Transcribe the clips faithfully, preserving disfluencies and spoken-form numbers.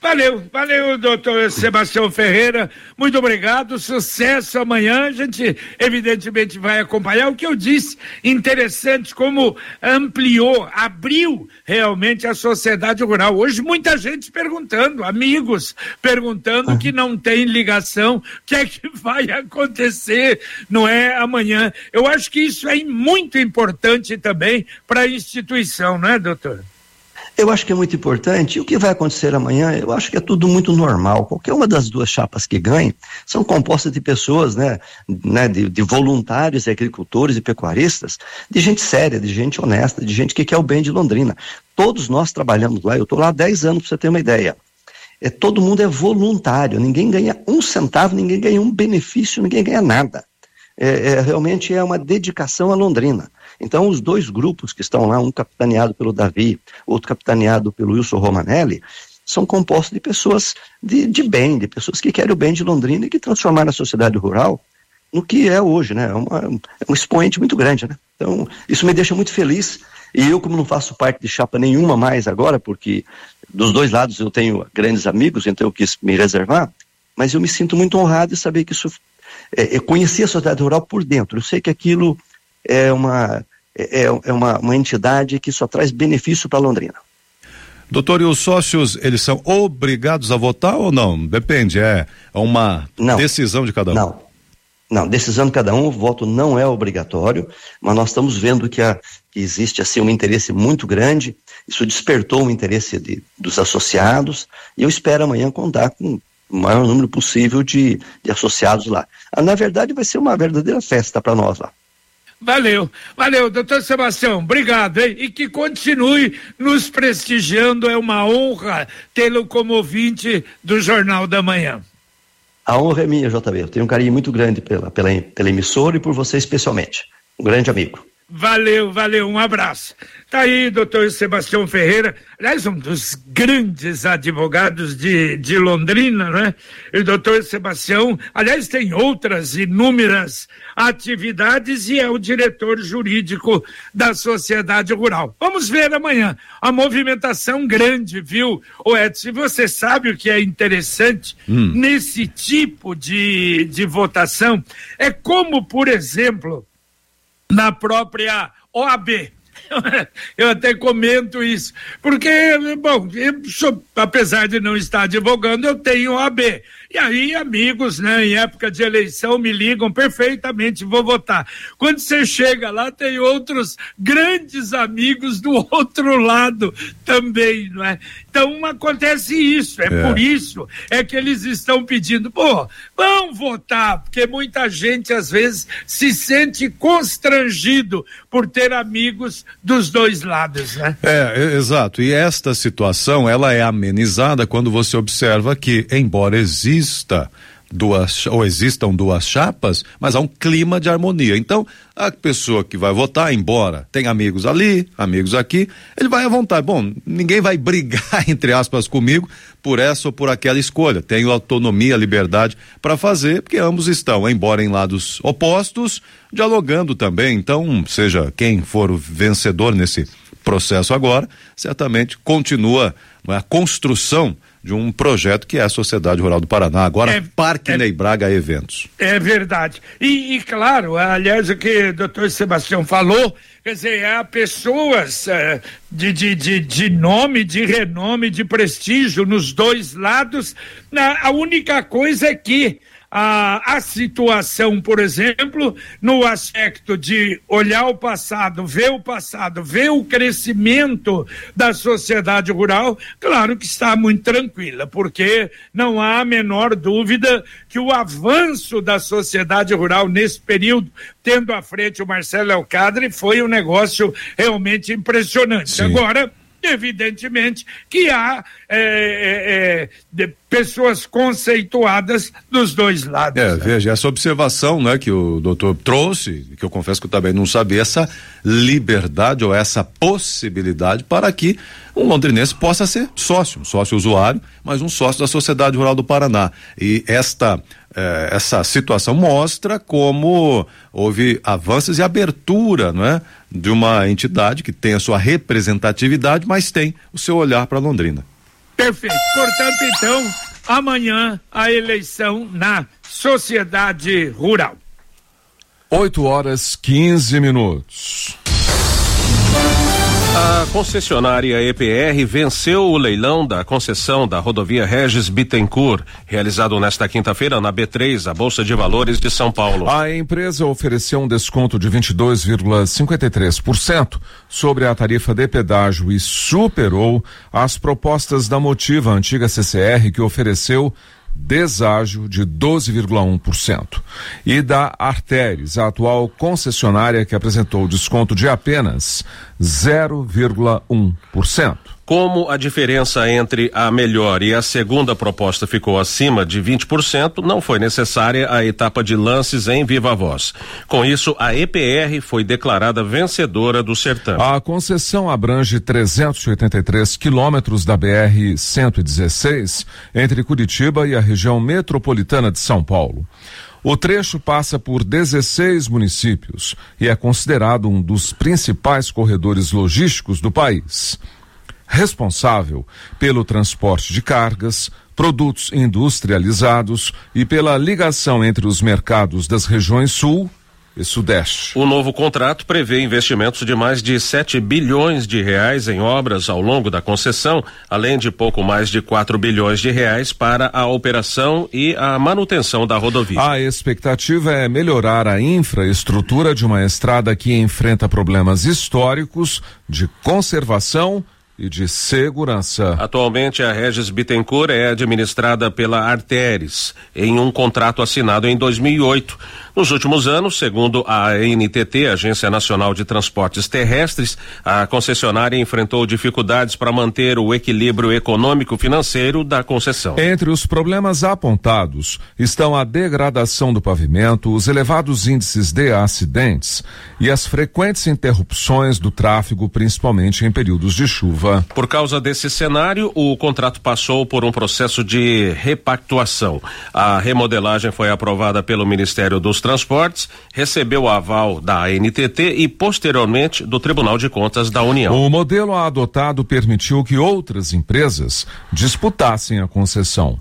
Valeu, valeu, doutor Sebastião Ferreira, muito obrigado, sucesso amanhã, a gente evidentemente vai acompanhar o que eu disse, interessante como ampliou, abriu realmente a sociedade rural. Hoje muita gente perguntando, amigos perguntando que não tem ligação, o que é que vai acontecer, não é amanhã. Eu acho que isso é muito importante também para a instituição, não é, doutor? Eu acho que é muito importante. E o que vai acontecer amanhã, eu acho que é tudo muito normal. Qualquer uma das duas chapas que ganhe são compostas de pessoas, né, né de, de voluntários, de agricultores e pecuaristas, de gente séria, de gente honesta, de gente que quer o bem de Londrina. Todos nós trabalhamos lá, eu estou lá há dez anos, para você ter uma ideia. É, todo mundo é voluntário, ninguém ganha um centavo, ninguém ganha um benefício, ninguém ganha nada. É, é, realmente é uma dedicação a Londrina. Então, os dois grupos que estão lá, um capitaneado pelo Davi, outro capitaneado pelo Wilson Romanelli, são compostos de pessoas de, de bem, de pessoas que querem o bem de Londrina e que transformaram a sociedade rural no que é hoje, né? É, uma, é um expoente muito grande, né? Então, isso me deixa muito feliz. E eu, como não faço parte de chapa nenhuma mais agora, porque dos dois lados eu tenho grandes amigos, então eu quis me reservar, mas eu me sinto muito honrado de saber que isso... É, eu conheci a sociedade rural por dentro, eu sei que aquilo é uma... É, é uma, uma entidade que só traz benefício para Londrina. Doutor, e os sócios, eles são obrigados a votar ou não? Depende, é uma não, decisão de cada um. Não, não, decisão de cada um, o voto não é obrigatório, mas nós estamos vendo que, a, que existe assim um interesse muito grande, isso despertou o interesse de, dos associados, e eu espero amanhã contar com o maior número possível de, de associados lá. Ah, na verdade vai ser uma verdadeira festa para nós lá. Valeu, valeu, doutor Sebastião, obrigado, hein? E que continue nos prestigiando, é uma honra tê-lo como ouvinte do Jornal da Manhã. A honra é minha, J B, eu tenho um carinho muito grande pela, pela, pela emissora e por você especialmente, um grande amigo. Valeu, valeu, um abraço. Tá aí, doutor Sebastião Ferreira, aliás, um dos grandes advogados de, de Londrina, né? E o doutor Sebastião, aliás, tem outras inúmeras atividades e é o diretor jurídico da Sociedade Rural. Vamos ver amanhã a movimentação grande, viu, o Edson? Você sabe o que é interessante hum. nesse tipo de, de votação? É como, por exemplo, na própria O A B. Eu até comento isso, porque, bom, eu sou, apesar de não estar advogando, eu tenho O A B. E aí, amigos, né, em época de eleição, me ligam perfeitamente, vou votar. Quando você chega lá, tem outros grandes amigos do outro lado também, não é? Então, acontece isso, é, é por isso é que eles estão pedindo, pô, vão votar, porque muita gente, às vezes, se sente constrangido por ter amigos dos dois lados, né? É, exato, e esta situação, ela é amenizada quando você observa que, embora exista duas, ou existam duas chapas, mas há um clima de harmonia. Então, a pessoa que vai votar, embora tem amigos ali, amigos aqui, ele vai à vontade. Bom, ninguém vai brigar, entre aspas, comigo por essa ou por aquela escolha. Tenho autonomia, liberdade para fazer, porque ambos estão, embora em lados opostos, dialogando também. Então, seja quem for o vencedor nesse processo agora, certamente continua a construção de um projeto que é a Sociedade Rural do Paraná, agora é, Parque é, Ney Braga Eventos. É verdade. E, e claro, aliás, o que o doutor Sebastião falou, quer dizer, há pessoas uh, de, de, de, de nome, de renome, de prestígio nos dois lados. Na, a única coisa é que A, a situação, por exemplo, no aspecto de olhar o passado, ver o passado, ver o crescimento da sociedade rural, claro que está muito tranquila, porque não há a menor dúvida que o avanço da sociedade rural nesse período, tendo à frente o Marcelo Elcadre, foi um negócio realmente impressionante. Sim. Agora, evidentemente que há é, é, de pessoas conceituadas dos dois lados. É, né? Veja, essa observação, né, que o doutor trouxe, que eu confesso que eu também não sabia, essa liberdade ou essa possibilidade para que um londrinense possa ser sócio, um sócio usuário, mas um sócio da Sociedade Rural do Paraná. E esta eh, essa situação mostra como houve avanços e abertura, não é, de uma entidade que tem a sua representatividade, mas tem o seu olhar para Londrina. Perfeito. Portanto, então, amanhã a eleição na Sociedade Rural. oito horas quinze minutos. A concessionária E P R venceu o leilão da concessão da rodovia Regis Bittencourt, realizado nesta quinta-feira na B três, a Bolsa de Valores de São Paulo. A empresa ofereceu um desconto de vinte e dois vírgula cinquenta e três por cento sobre a tarifa de pedágio e superou as propostas da Motiva, antiga C C R, que ofereceu deságio de doze vírgula um por cento. E da Arteres, a atual concessionária, que apresentou desconto de apenas zero vírgula um por cento. Como a diferença entre a melhor e a segunda proposta ficou acima de vinte por cento, não foi necessária a etapa de lances em viva voz. Com isso, a E P R foi declarada vencedora do certame. A concessão abrange trezentos e oitenta e três quilômetros da B R cento e dezesseis entre Curitiba e a região metropolitana de São Paulo. O trecho passa por dezesseis municípios e é considerado um dos principais corredores logísticos do país. Responsável pelo transporte de cargas, produtos industrializados e pela ligação entre os mercados das regiões Sul e Sudeste. O novo contrato prevê investimentos de mais de sete bilhões de reais em obras ao longo da concessão, além de pouco mais de quatro bilhões de reais para a operação e a manutenção da rodovia. A expectativa é melhorar a infraestrutura de uma estrada que enfrenta problemas históricos de conservação e de segurança. Atualmente, a Regis Bittencourt é administrada pela Arteres, em um contrato assinado em dois mil e oito. Nos últimos anos, segundo a A N T T, Agência Nacional de Transportes Terrestres, a concessionária enfrentou dificuldades para manter o equilíbrio econômico-financeiro da concessão. Entre os problemas apontados estão a degradação do pavimento, os elevados índices de acidentes e as frequentes interrupções do tráfego, principalmente em períodos de chuva. Por causa desse cenário, o contrato passou por um processo de repactuação. A remodelagem foi aprovada pelo Ministério dos Transportes, recebeu o aval da A N T T e posteriormente do Tribunal de Contas da União. O modelo adotado permitiu que outras empresas disputassem a concessão,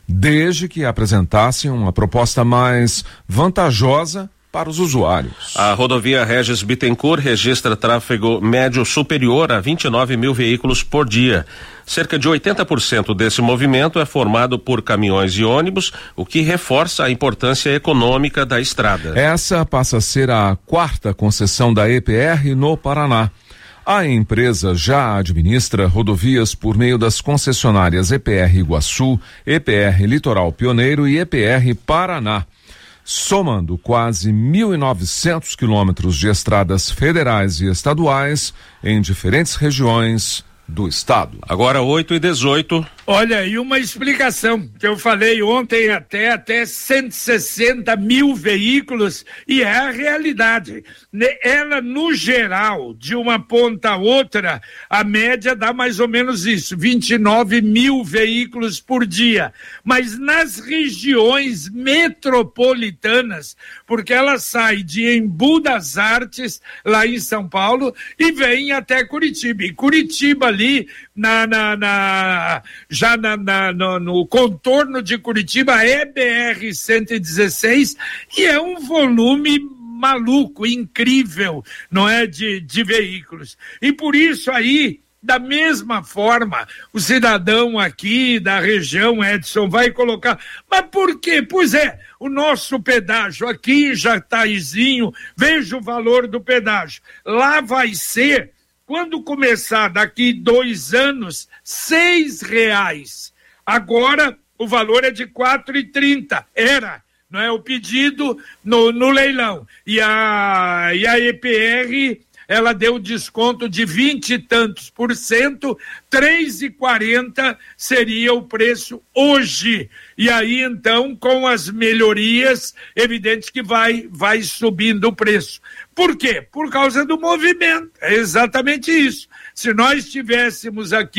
desde que apresentassem uma proposta mais vantajosa para os usuários. A rodovia Regis Bittencourt registra tráfego médio superior a vinte e nove mil veículos por dia. Cerca de oitenta por cento desse movimento é formado por caminhões e ônibus, o que reforça a importância econômica da estrada. Essa passa a ser a quarta concessão da E P R no Paraná. A empresa já administra rodovias por meio das concessionárias E P R Iguaçu, E P R Litoral Pioneiro e E P R Paraná, somando quase mil e novecentos quilômetros de estradas federais e estaduais em diferentes regiões do estado. Agora oito e dezoito. Olha, e uma explicação que eu falei ontem até, até cento e sessenta mil veículos, e é a realidade. Ela, no geral, de uma ponta a outra, a média dá mais ou menos isso, vinte e nove mil veículos por dia. Mas nas regiões metropolitanas, porque ela sai de Embu das Artes, lá em São Paulo, e vem até Curitiba. E Curitiba ali, na, na, na, já na, na, no, no contorno de Curitiba, é B R cento e dezesseis, e é um volume maluco, incrível, não é, de, de veículos. E por isso aí, da mesma forma, o cidadão aqui da região, Edson, vai colocar, mas por quê? Pois é, o nosso pedágio aqui, Jataizinho, veja o valor do pedágio. Lá vai ser, quando começar daqui dois anos, seis reais. Agora o valor é de quatro e trinta. Era, não é, o pedido no, no leilão. E a, e a E P R, ela deu desconto de vinte e tantos por cento, três e quarenta seria o preço hoje. E aí, então, com as melhorias, evidente que vai, vai subindo o preço. Por quê? Por causa do movimento. É exatamente isso. Se nós tivéssemos aqui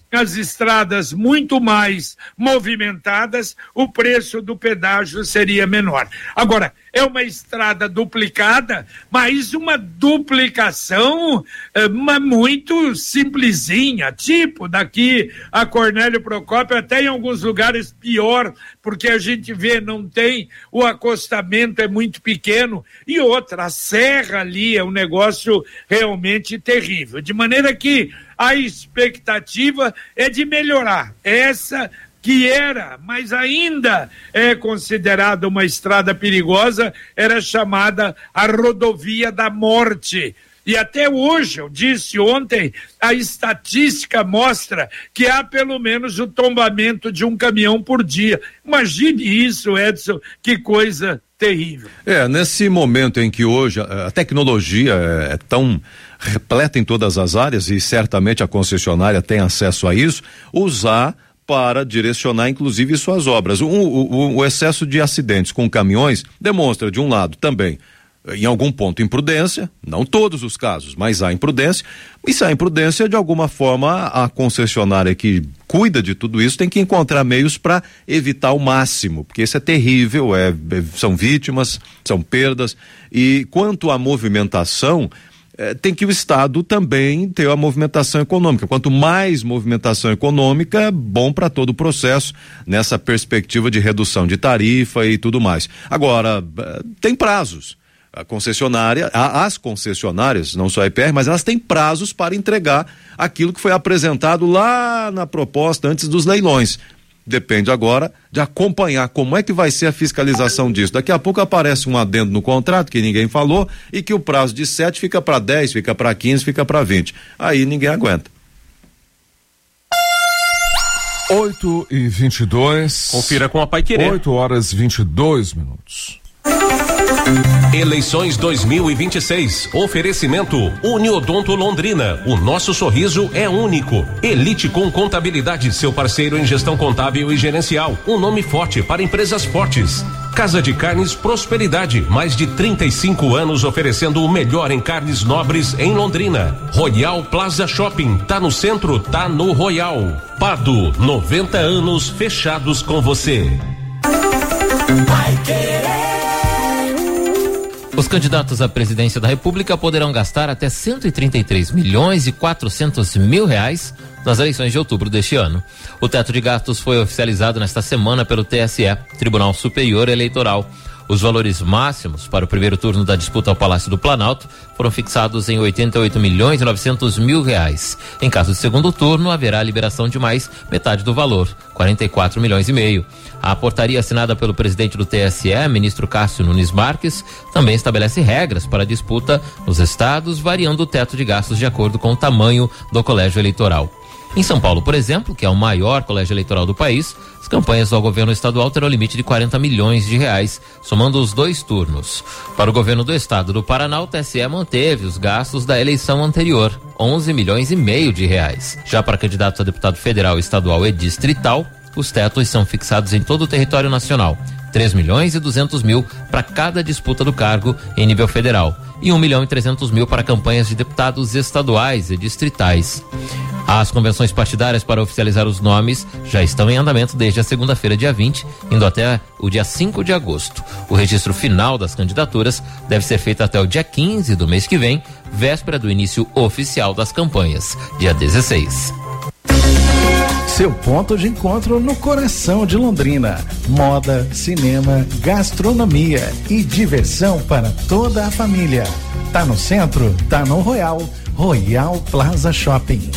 as estradas muito mais movimentadas, o preço do pedágio seria menor. Agora, é uma estrada duplicada, mas uma duplicação uma muito simplesinha, tipo daqui a Cornélio Procópio, até em alguns lugares pior, porque a gente vê, não tem, o acostamento é muito pequeno, e outra, a serra ali é um negócio realmente terrível, de maneira que a expectativa é de melhorar essa que era, mas ainda é considerada uma estrada perigosa, era chamada a rodovia da morte. E até hoje, eu disse ontem, a estatística mostra que há pelo menos o tombamento de um caminhão por dia. Imagine isso, Edson, que coisa terrível. É, nesse momento em que hoje a, a tecnologia é, é tão repleta em todas as áreas e certamente a concessionária tem acesso a isso, usar para direcionar inclusive suas obras. O, o, o excesso de acidentes com caminhões demonstra, de um lado, também, em algum ponto, imprudência, não todos os casos, mas há imprudência, e se há imprudência, de alguma forma, a concessionária que cuida de tudo isso tem que encontrar meios para evitar o máximo, porque isso é terrível, é, são vítimas, são perdas, e quanto à movimentação, É, tem que o Estado também ter a movimentação econômica. Quanto mais movimentação econômica, bom para todo o processo, nessa perspectiva de redução de tarifa e tudo mais. Agora, tem prazos. A concessionária, a, as concessionárias, não só a E P R, mas elas têm prazos para entregar aquilo que foi apresentado lá na proposta antes dos leilões. Depende agora de acompanhar como é que vai ser a fiscalização disso. Daqui a pouco aparece um adendo no contrato que ninguém falou e que o prazo de sete fica para dez, fica para quinze, fica para vinte. Aí ninguém aguenta. oito e vinte e dois. Confira com a Paiquerê. oito horas e vinte e dois minutos. Eleições dois mil e vinte e seis. Oferecimento Uniodonto Londrina. O nosso sorriso é único. Elite com Contabilidade, seu parceiro em gestão contábil e gerencial. Um nome forte para empresas fortes. Casa de Carnes Prosperidade. Mais de trinta e cinco anos oferecendo o melhor em carnes nobres em Londrina. Royal Plaza Shopping. Tá no centro, tá no Royal. Pado, noventa anos fechados com você. Vai querer. Os candidatos à presidência da República poderão gastar até cento e trinta e três milhões e quatrocentos mil reais nas eleições de outubro deste ano. O teto de gastos foi oficializado nesta semana pelo T S E, Tribunal Superior Eleitoral. Os valores máximos para o primeiro turno da disputa ao Palácio do Planalto foram fixados em oitenta e oito milhões e novecentos mil reais. Em caso de segundo turno, haverá liberação de mais metade do valor, quarenta e quatro milhões e meio. A portaria assinada pelo presidente do T S E, ministro Cássio Nunes Marques, também estabelece regras para a disputa nos estados, variando o teto de gastos de acordo com o tamanho do colégio eleitoral. Em São Paulo, por exemplo, que é o maior colégio eleitoral do país, as campanhas do governo estadual terão limite de quarenta milhões de reais, somando os dois turnos. Para o governo do estado do Paraná, o T S E manteve os gastos da eleição anterior, onze milhões e meio de reais. Já para candidatos a deputado federal, estadual e distrital, os tetos são fixados em todo o território nacional, três milhões e duzentos mil para cada disputa do cargo em nível federal e um milhão e trezentos mil para campanhas de deputados estaduais e distritais. As convenções partidárias para oficializar os nomes já estão em andamento desde a segunda-feira, dia vinte, indo até o dia cinco de agosto. O registro final das candidaturas deve ser feito até o dia quinze do mês que vem, véspera do início oficial das campanhas, dia dezesseis. Seu ponto de encontro no coração de Londrina. Moda, cinema, gastronomia e diversão para toda a família. Tá no centro? Tá no Royal. Royal Plaza Shopping.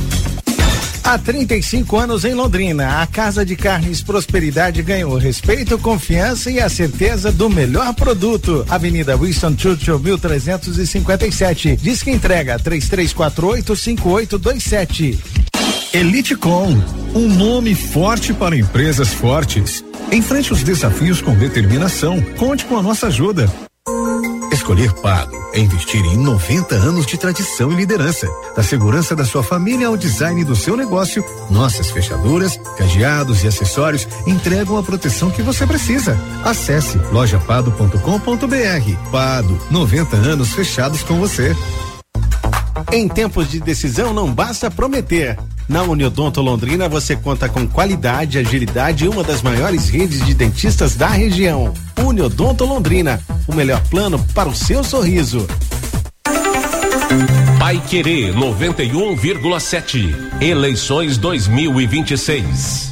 Há trinta e cinco anos em Londrina, a Casa de Carnes Prosperidade ganhou respeito, confiança e a certeza do melhor produto. Avenida Winston Churchill, mil trezentos e cinquenta e sete. Diz que entrega três três quatro oito, cinco oito dois sete. Elitecom, um nome forte para empresas fortes. Enfrente os desafios com determinação. Conte com a nossa ajuda. Escolher Pago é investir em noventa anos de tradição e liderança. Da segurança da sua família ao design do seu negócio, nossas fechaduras, cadeados e acessórios entregam a proteção que você precisa. Acesse loja pado ponto com ponto br. Pado, noventa anos fechados com você. Em tempos de decisão não basta prometer, Na Uniodonto Londrina você conta com qualidade, agilidade e uma das maiores redes de dentistas da região. Uniodonto Londrina, o melhor plano para o seu sorriso. Paiquerê noventa e um vírgula sete. Eleições dois mil e vinte e seis.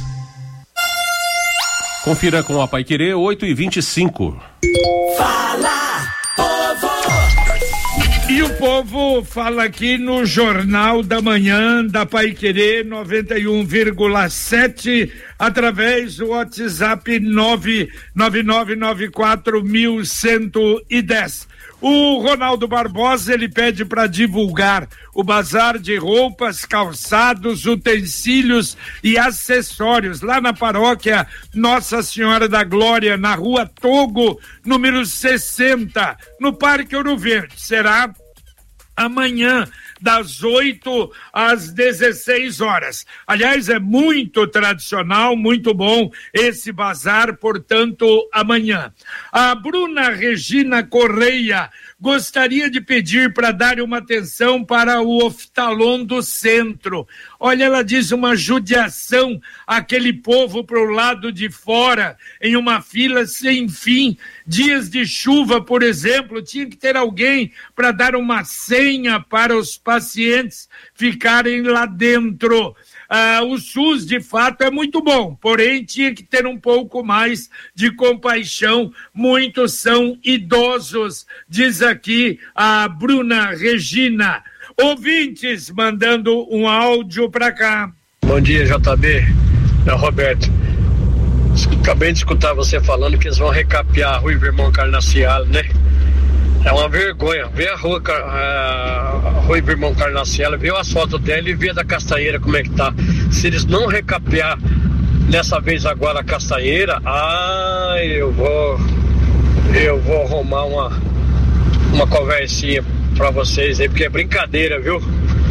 Confira com a Paiquerê oito e vinte e cinco. Fala, povo! E o povo fala aqui no Jornal da Manhã da Paiquerê noventa e um vírgula sete, através do WhatsApp nove nove nove nove quatro mil cento e dez. O Ronaldo Barbosa, ele pede para divulgar o bazar de roupas, calçados, utensílios e acessórios lá na paróquia Nossa Senhora da Glória, na Rua Togo, número sessenta, no Parque Ouro Verde. Será amanhã, das oito às dezesseis horas. Aliás, é muito tradicional, muito bom esse bazar, portanto, amanhã. A Bruna Regina Correia gostaria de pedir para dar uma atenção para o oftalon do centro. Olha, ela diz uma judiação, aquele povo para o lado de fora, em uma fila sem fim. Dias de chuva, por exemplo, tinha que ter alguém para dar uma senha para os pacientes ficarem lá dentro. Ah, o SUS, de fato, é muito bom, porém tinha que ter um pouco mais de compaixão. Muitos são idosos, diz aqui a Bruna Regina. Ouvintes mandando um áudio para cá. Bom dia, J B. É o Roberto. Acabei de escutar você falando que eles vão recapear a Rua Irmão Carnacial, né? É uma vergonha. Vê a rua, a Rua Irmão Carnacial, vê o asfalto dela e vê da Castanheira como é que tá. Se eles não recapear dessa vez agora a Castanheira, ah, eu vou eu vou arrumar uma uma conversinha pra vocês aí, porque é brincadeira, viu?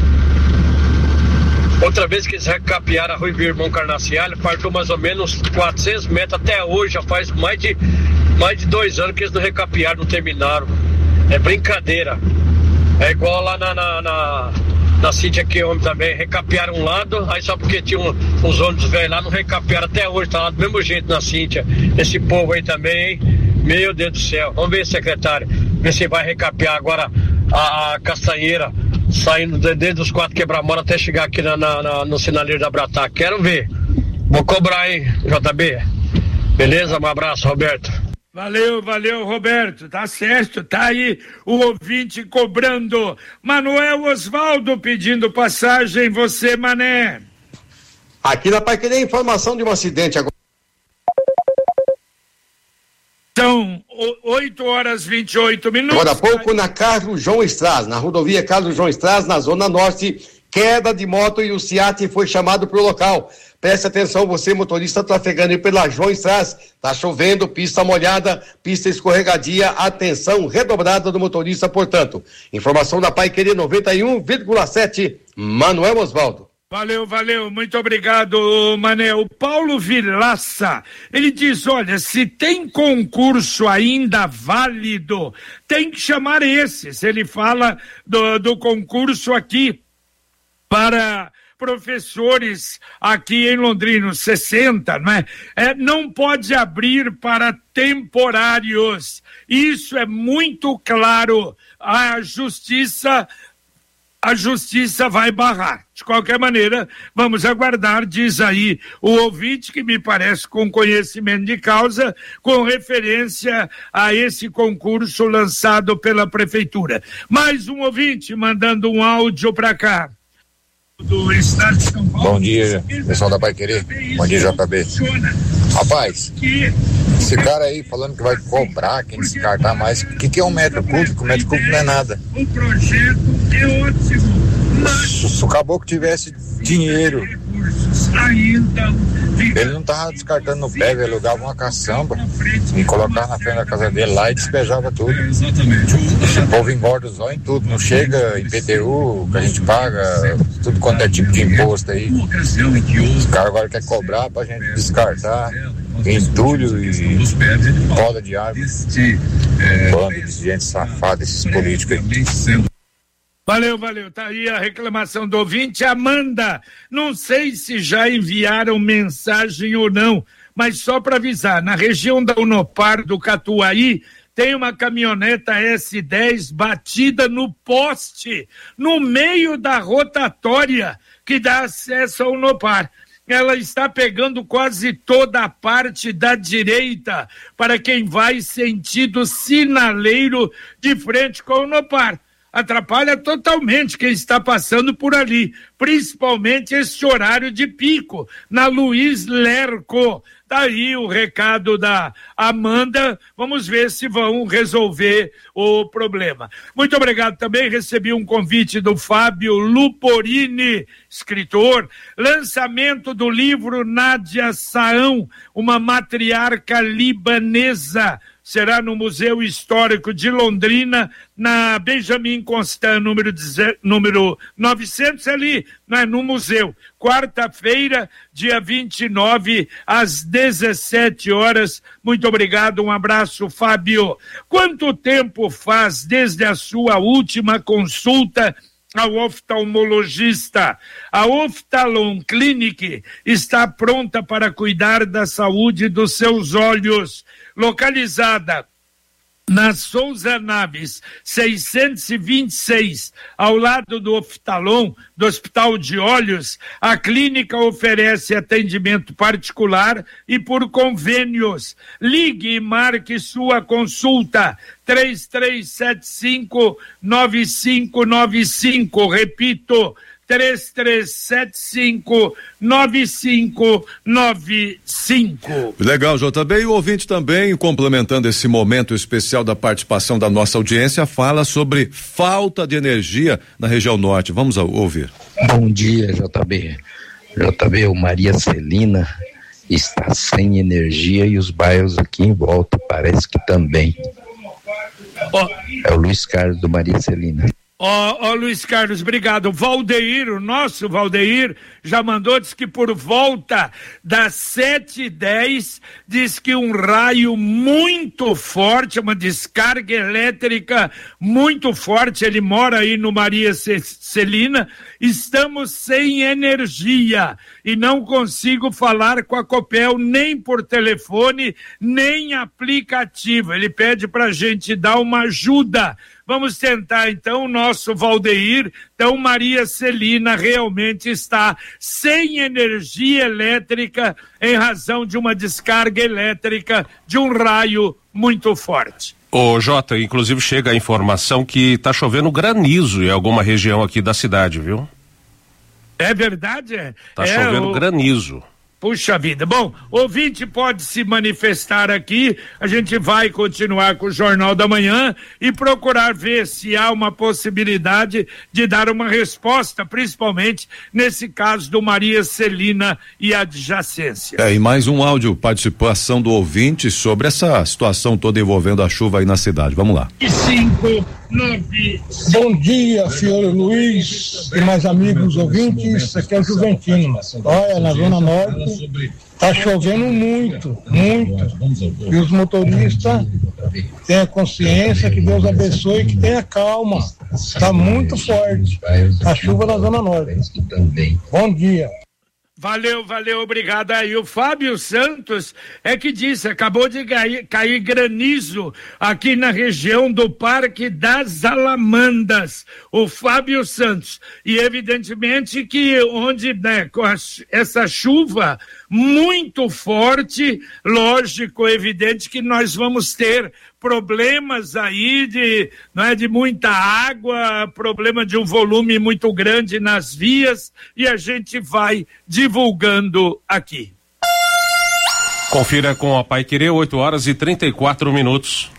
Outra vez que eles recapearam a Rua Irmão Carnacial, partiu mais ou menos quatrocentos metros até hoje, já faz mais de mais de dois anos que eles não recapearam, não terminaram. É brincadeira. É igual lá na na, na, na Cíntia que homem também, recapearam um lado, aí só porque tinha um, uns ônibus velhos lá, não recapearam até hoje, tá lá do mesmo jeito na Cíntia. Esse povo aí também, hein? Meu Deus do céu. Vamos ver, secretário, ver se vai recapear agora a, a Castanheira, saindo de, desde os quatro quebra-mola até chegar aqui na, na, na, no sinaleiro da Bratá. Quero ver. Vou cobrar, hein, J B? Beleza? Um abraço, Roberto. Valeu, valeu, Roberto, tá certo, tá aí o ouvinte cobrando. Manuel Osvaldo pedindo passagem, você, Mané. Aqui na Paiquerê, informação de um acidente agora. São oito horas e vinte e oito minutos. Agora há pouco na Carlos João Estraz, na rodovia Carlos João Estraz, na Zona Norte, queda de moto e o SEAT foi chamado para o local. Preste atenção, você motorista trafegando pela João Estraz, tá chovendo, pista molhada, pista escorregadia, atenção redobrada do motorista, portanto. Informação da Paiquerê noventa e um vírgula sete, Manuel Osvaldo. Valeu, valeu, muito obrigado, Mané. O Paulo Vilaça, ele diz, olha, se tem concurso ainda válido, tem que chamar esses. Ele fala do, do concurso aqui para professores aqui em Londrina, sessenta, não é? É, não pode abrir para temporários. Isso é muito claro. A justiça, a justiça vai barrar. De qualquer maneira, vamos aguardar, diz aí o ouvinte, que me parece com conhecimento de causa, com referência a esse concurso lançado pela prefeitura. Mais um ouvinte mandando um áudio para cá. Do estado de São Paulo. Bom dia, pessoal da Paiquerê. Bom dia, J B. Rapaz, esse cara aí falando que vai cobrar quem descartar mais. O que, que é um metro cúbico? Um metro cúbico não é nada. O projeto é ótimo. Se, se o caboclo tivesse dinheiro, ele não tava descartando no pé, ele alugava uma caçamba e colocava na frente da casa dele lá e despejava tudo. O povo engorda os olhos em tudo, não chega I P T U, que a gente paga, tudo quanto é tipo de imposto aí. Os caras agora querem cobrar pra gente descartar entulho e poda de árvore. Bando de gente safada, esses políticos aí. Valeu, valeu. Tá aí a reclamação do ouvinte. Amanda, não sei se já enviaram mensagem ou não, mas só para avisar, na região da Unopar do Catuaí, tem uma caminhoneta S dez batida no poste, no meio da rotatória que dá acesso ao Unopar. Ela está pegando quase toda a parte da direita para quem vai sentido sinaleiro de frente com o Unopar. Atrapalha totalmente quem está passando por ali, principalmente esse horário de pico, na Luiz Lerco. Daí o recado da Amanda, vamos ver se vão resolver o problema. Muito obrigado também, recebi um convite do Fábio Luporini, escritor, lançamento do livro Nádia Saão, uma matriarca libanesa, será no Museu Histórico de Londrina, na Benjamin Constant, número, número novecentos, ali, né, no museu. Quarta-feira, dia vinte e nove, às dezessete horas. Muito obrigado, um abraço, Fábio. Quanto tempo faz desde a sua última consulta ao oftalmologista? A Oftalon Clinic está pronta para cuidar da saúde dos seus olhos. Localizada na Souza Naves, seiscentos e vinte e seis, ao lado do Oftalon, do Hospital de Olhos, a clínica oferece atendimento particular e por convênios. Ligue e marque sua consulta, três três sete cinco, nove cinco nove cinco, repito, três três sete cinco, nove cinco nove cinco. Legal, J B. E o ouvinte também, complementando esse momento especial da participação da nossa audiência, fala sobre falta de energia na região norte. Vamos ouvir. Bom dia, J B. J B, o Maria Celina está sem energia e os bairros aqui em volta parece que também. Oh. É o Luiz Carlos do Maria Celina. Ó, oh, oh, Luiz Carlos, obrigado. Valdeir, o nosso Valdeir, já mandou, diz que por volta das sete e dez, diz que um raio muito forte, uma descarga elétrica muito forte, ele mora aí no Maria Celina, estamos sem energia e não consigo falar com a Copel nem por telefone, nem aplicativo. Ele pede pra gente dar uma ajuda. Vamos tentar, então, o nosso Valdeir. Então, Maria Celina realmente está sem energia elétrica em razão de uma descarga elétrica de um raio muito forte. Ô, Jota, inclusive chega a informação que tá chovendo granizo em alguma região aqui da cidade, viu? É verdade? É. Tá é, chovendo o... granizo. Puxa vida. Bom, ouvinte pode se manifestar aqui, a gente vai continuar com o Jornal da Manhã e procurar ver se há uma possibilidade de dar uma resposta, principalmente nesse caso do Maria Celina e adjacência. É, e mais um áudio, participação do ouvinte sobre essa situação toda envolvendo a chuva aí na cidade. Vamos lá. cinco, nove... Bom dia, senhor Luiz e mais amigos ouvintes, aqui é o Juventino. Olha, na Zona Norte está chovendo muito, muito. E os motoristas tenham consciência, que Deus abençoe e que tenha calma. Está muito forte a chuva na Zona Norte. Bom dia. Valeu, valeu, obrigado. Aí o Fábio Santos é que disse, acabou de cair, cair granizo aqui na região do Parque das Alamandas, o Fábio Santos. E evidentemente que onde, né, com a, essa chuva muito forte, lógico, evidente que nós vamos ter problemas aí de, não é, de muita água, problema de um volume muito grande nas vias, e a gente vai divulgando aqui. Confira com a Paiquerê, oito horas e trinta e quatro minutos.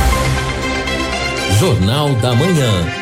Jornal da Manhã.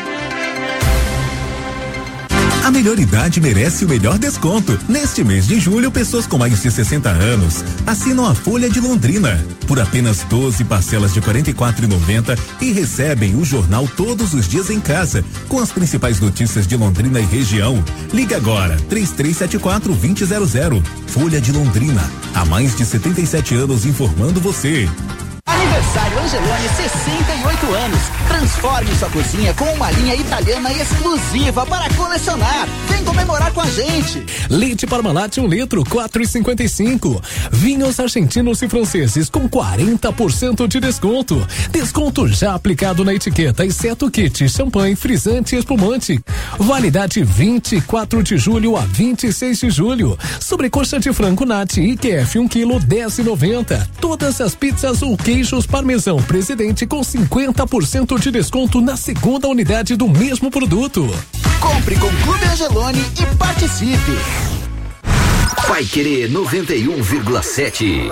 A melhor idade merece o melhor desconto. Neste mês de julho, pessoas com mais de sessenta anos assinam a Folha de Londrina por apenas doze parcelas de quarenta e quatro reais e noventa centavos e recebem o jornal todos os dias em casa, com as principais notícias de Londrina e região. Ligue agora, três três sete quatro, dois zero zero zero. Folha de Londrina, há mais de setenta e sete anos informando você. Aniversário Angelone, sessenta e oito anos. Transforme sua cozinha com uma linha italiana exclusiva para colecionar. Vem comemorar com a gente. Leite Parmalat um litro, quatro e cinquenta e cinco. Vinhos argentinos e franceses com quarenta por cento de desconto. Desconto já aplicado na etiqueta, exceto kit, champanhe, frisante e espumante. Validade vinte e quatro de julho a vinte e seis de julho. Sobrecoxa de frango Nati I Q F um quilo, dez e noventa. Todas as pizzas ou queijos parmesão Presidente com cinquenta por cento de desconto na segunda unidade do mesmo produto. Compre com Clube Angelone e participe. Paiquerê noventa e um vírgula sete.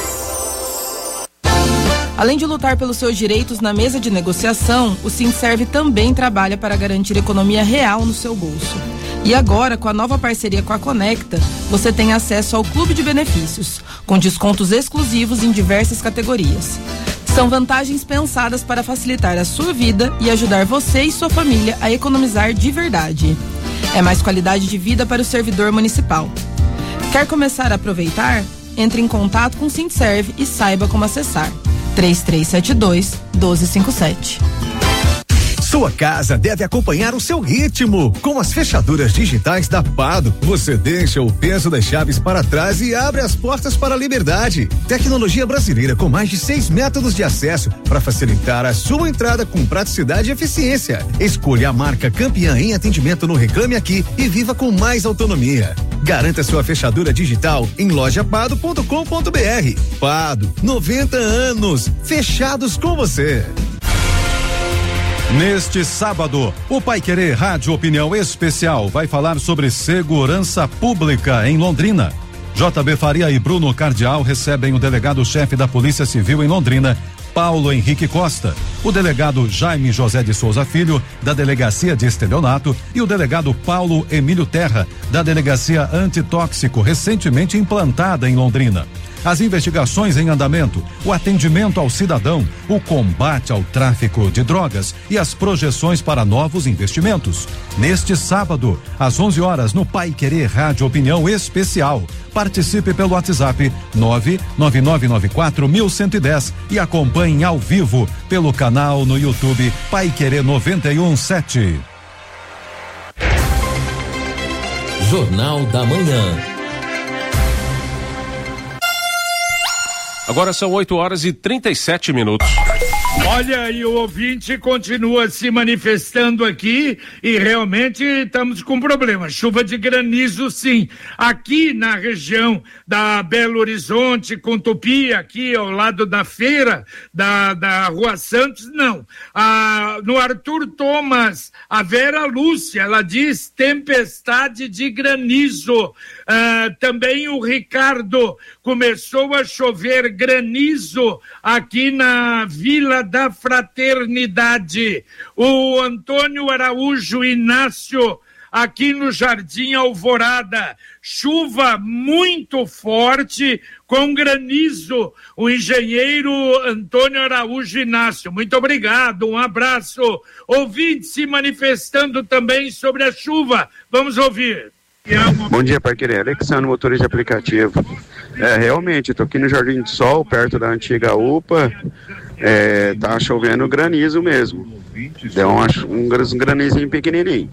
Além de lutar pelos seus direitos na mesa de negociação, o Sindserv também trabalha para garantir economia real no seu bolso. E agora, com a nova parceria com a Conecta, você tem acesso ao Clube de Benefícios, com descontos exclusivos em diversas categorias. São vantagens pensadas para facilitar a sua vida e ajudar você e sua família a economizar de verdade. É mais qualidade de vida para o servidor municipal. Quer começar a aproveitar? Entre em contato com o Sindserv e saiba como acessar. três três sete dois, um dois cinco sete. Sua casa deve acompanhar o seu ritmo. Com as fechaduras digitais da Pado, você deixa o peso das chaves para trás e abre as portas para a liberdade. Tecnologia brasileira com mais de seis métodos de acesso para facilitar a sua entrada com praticidade e eficiência. Escolha a marca campeã em atendimento no Reclame Aqui e viva com mais autonomia. Garanta sua fechadura digital em loja pado ponto com ponto br. Pado, noventa anos, fechados com você. Neste sábado, o Paiquerê Rádio Opinião Especial vai falar sobre segurança pública em Londrina. J B Faria e Bruno Cardial recebem o delegado-chefe da Polícia Civil em Londrina, Paulo Henrique Costa, o delegado Jaime José de Souza Filho, da Delegacia de Estelionato, e o delegado Paulo Emílio Terra, da Delegacia Antitóxico, recentemente implantada em Londrina. As investigações em andamento, o atendimento ao cidadão, o combate ao tráfico de drogas e as projeções para novos investimentos. Neste sábado, às onze horas, no Paiquerê Rádio Opinião Especial. Participe pelo WhatsApp nove nove nove nove quatro um um zero e acompanhe ao vivo pelo canal no YouTube Paiquerê noventa e um sete. Jornal da Manhã. Agora são oito horas e trinta e sete minutos. Olha, e o ouvinte continua se manifestando aqui e realmente estamos com problema. Chuva de granizo, sim. Aqui na região da Belo Horizonte, com Tupi, aqui ao lado da feira da, da Rua Santos, não. Ah, no Arthur Thomas, a Vera Lúcia, ela diz tempestade de granizo. Ah, também o Ricardo, começou a chover granizo aqui na Vila da Fraternidade. O Antônio Araújo Inácio, aqui no Jardim Alvorada, chuva muito forte com granizo. O engenheiro Antônio Araújo Inácio, muito obrigado, um abraço. Ouvinte se manifestando também sobre a chuva, vamos ouvir. Bom dia, Paiquerê. Alexandre, motorista de aplicativo. É, realmente, estou aqui no Jardim do Sol, perto da antiga U P A. É, tá chovendo granizo mesmo. Deu um, um, um granizinho pequenininho.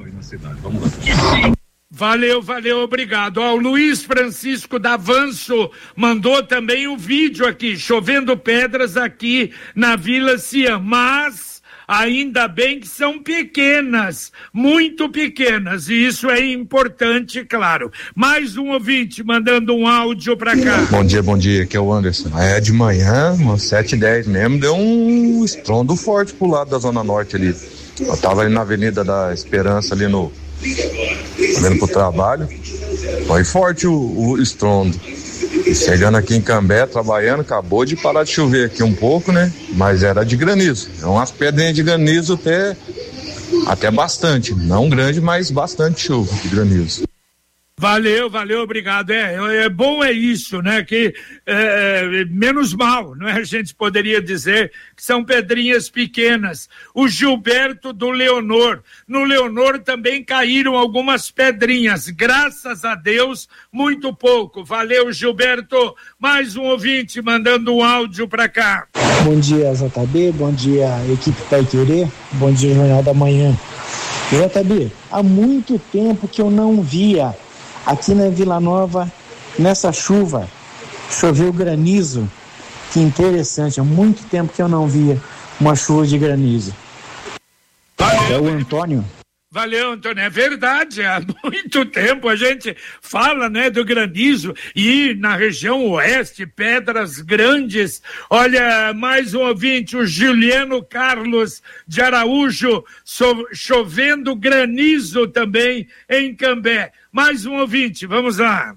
Valeu, valeu, obrigado. Ó, o Luiz Francisco da Avanço mandou também um vídeo aqui, chovendo pedras aqui na Vila Cian, mas ainda bem que são pequenas, muito pequenas, e isso é importante, claro. Mais um ouvinte mandando um áudio pra cá. Bom dia, bom dia, aqui é o Anderson. É de manhã, umas sete e dez mesmo, deu um estrondo forte pro lado da Zona Norte ali. Eu tava ali na Avenida da Esperança, ali no... indo pro trabalho. Foi forte o, o estrondo. E chegando aqui em Cambé, trabalhando, acabou de parar de chover aqui um pouco, né? Mas era de granizo. É umas pedrinhas de granizo até, até bastante. Não grande, mas bastante chuva de granizo. Valeu, valeu, obrigado. É, é bom é isso, né? Que é, menos mal, não é? A gente poderia dizer que são pedrinhas pequenas. O Gilberto do Leonor. No Leonor também caíram algumas pedrinhas. Graças a Deus, muito pouco. Valeu, Gilberto. Mais um ouvinte mandando um áudio para cá. Bom dia, J B. Bom dia, equipe Pai Querer. Bom dia, Jornal da Manhã. J B, há muito tempo que eu não via aqui na Vila Nova, nessa chuva, choveu granizo. Que interessante, há muito tempo que eu não via uma chuva de granizo. Valeu, é o Antônio. Valeu, Antônio, é verdade, há muito tempo a gente fala, né, do granizo, e na região oeste, Pedras Grandes. Olha, mais um ouvinte, o Juliano Carlos de Araújo, so, chovendo granizo também em Cambé. Mais um ouvinte, vamos lá.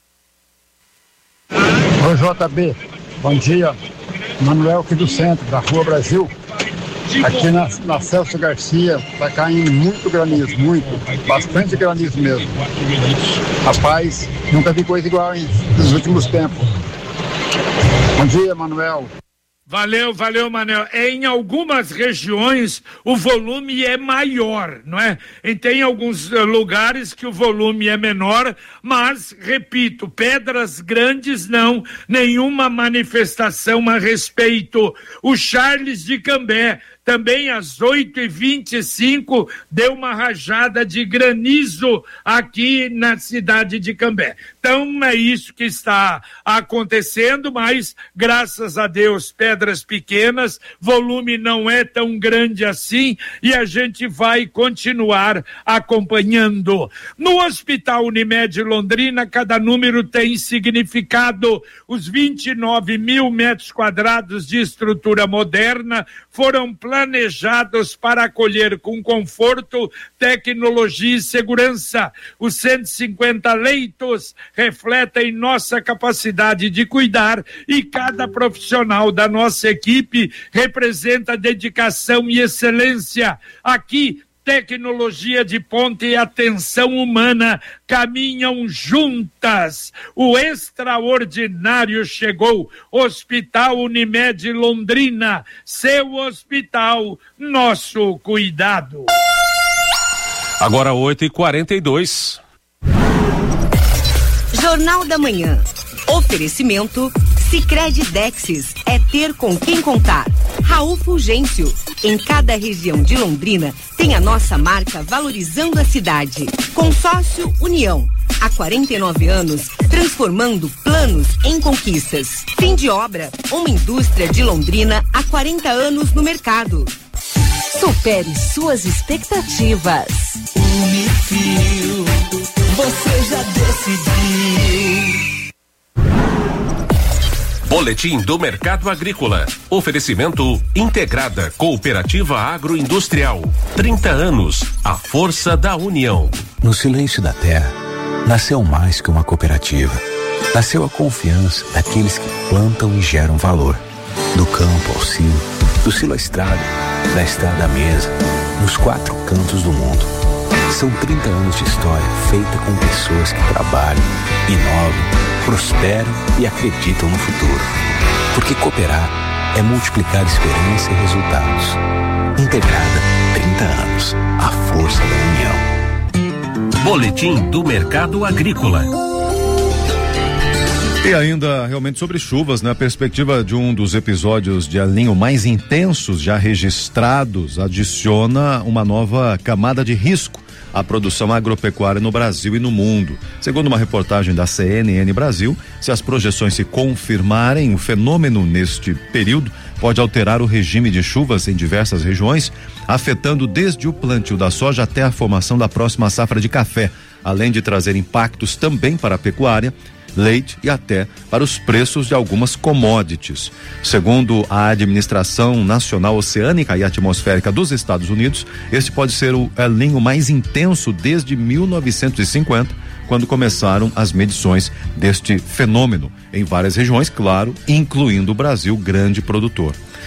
Oi, J B, bom dia. Manuel aqui do centro, da Rua Brasil. Aqui na, na Celso Garcia tá caindo muito granizo, muito, bastante granizo mesmo. Rapaz, nunca vi coisa igual hein, nos últimos tempos. Bom dia, Manuel. Valeu, valeu, Manel. Em algumas regiões o volume é maior, não é? E tem alguns lugares que o volume é menor, mas, repito, Pedras Grandes não, nenhuma manifestação a respeito. O Charles de Cambé, também às oito e vinte e cinco, deu uma rajada de granizo aqui na cidade de Cambé. Então é isso que está acontecendo, mas graças a Deus, pedras pequenas, volume não é tão grande assim e a gente vai continuar acompanhando. No Hospital Unimed Londrina, cada número tem significado. Os vinte e nove mil metros quadrados de estrutura moderna foram planejados para acolher com conforto, tecnologia e segurança. Os cento e cinquenta leitos refletem nossa capacidade de cuidar e cada profissional da nossa equipe representa dedicação e excelência. Aqui, tecnologia de ponta e atenção humana caminham juntas. O extraordinário chegou. Hospital Unimed Londrina, seu hospital, nosso cuidado. Agora oito e quarenta e dois. Jornal da Manhã. Oferecimento Sicredi Dexis, é ter com quem contar. Raul Fulgêncio, em cada região de Londrina tem a nossa marca valorizando a cidade. Consórcio União, há quarenta e nove anos transformando planos em conquistas. Fim de obra, uma indústria de Londrina há quarenta anos no mercado. Supere suas expectativas. Unifil, você já decidiu. Boletim do Mercado Agrícola. Oferecimento Integrada Cooperativa Agroindustrial. trinta anos. A força da união. No silêncio da terra, nasceu mais que uma cooperativa. Nasceu a confiança daqueles que plantam e geram valor. Do campo ao silo, do silo à estrada, da estrada à mesa, nos quatro cantos do mundo. São trinta anos de história feita com pessoas que trabalham, inovam, prosperam e acreditam no futuro. Porque cooperar é multiplicar esperança e resultados. Integrada, trinta anos. A força da união. Boletim do Mercado Agrícola. E ainda realmente sobre chuvas, né? A perspectiva de um dos episódios de El Niño mais intensos já registrados adiciona uma nova camada de risco à produção agropecuária no Brasil e no mundo. Segundo uma reportagem da C N N Brasil, se as projeções se confirmarem, o fenômeno neste período pode alterar o regime de chuvas em diversas regiões, afetando desde o plantio da soja até a formação da próxima safra de café, além de trazer impactos também para a pecuária, leite e até para os preços de algumas commodities. Segundo a Administração Nacional Oceânica e Atmosférica dos Estados Unidos, este pode ser o El Niño mais intenso desde mil novecentos e cinquenta, quando começaram as medições deste fenômeno em várias regiões, claro, incluindo o Brasil, grande produtor.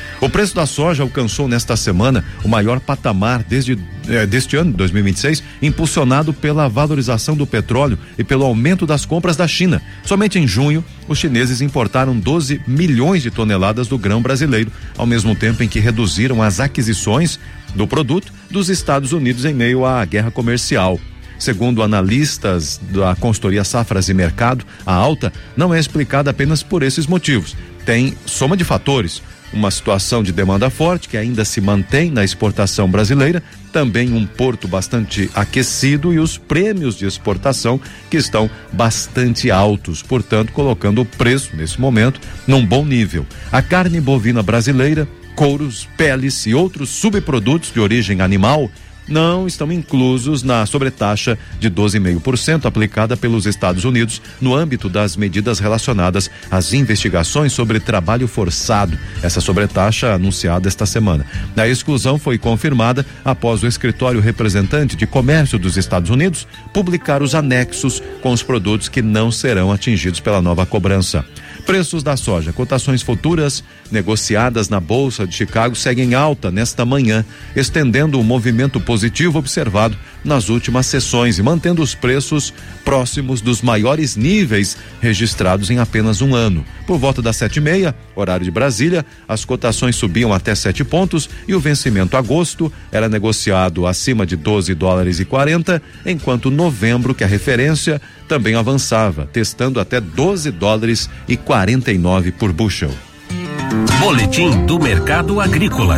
O preço da soja alcançou nesta semana o maior patamar desde eh, deste ano, dois mil e vinte e seis, impulsionado pela valorização do petróleo e pelo aumento das compras da China. Somente em junho, os chineses importaram doze milhões de toneladas do grão brasileiro, ao mesmo tempo em que reduziram as aquisições do produto dos Estados Unidos em meio à guerra comercial. Segundo analistas da consultoria Safras e Mercado, a alta não é explicada apenas por esses motivos. Tem soma de fatores. Uma situação de demanda forte que ainda se mantém na exportação brasileira, também um porto bastante aquecido e os prêmios de exportação que estão bastante altos, portanto, colocando o preço nesse momento num bom nível. A carne bovina brasileira, couros, peles e outros subprodutos de origem animal não estão inclusos na sobretaxa de doze vírgula cinco por cento aplicada pelos Estados Unidos no âmbito das medidas relacionadas às investigações sobre trabalho forçado. Essa sobretaxa anunciada esta semana. A exclusão foi confirmada após o escritório representante de comércio dos Estados Unidos publicar os anexos com os produtos que não serão atingidos pela nova cobrança. Preços da soja, cotações futuras negociadas na Bolsa de Chicago seguem alta nesta manhã, estendendo o movimento positivo observado nas últimas sessões e mantendo os preços próximos dos maiores níveis registrados em apenas um ano. Por volta das sete e meia, horário de Brasília, as cotações subiam até sete pontos e o vencimento agosto era negociado acima de doze dólares e quarenta, enquanto novembro, que é a referência, também avançava, testando até doze dólares e quarenta e nove por bushel. Boletim do Mercado Agrícola.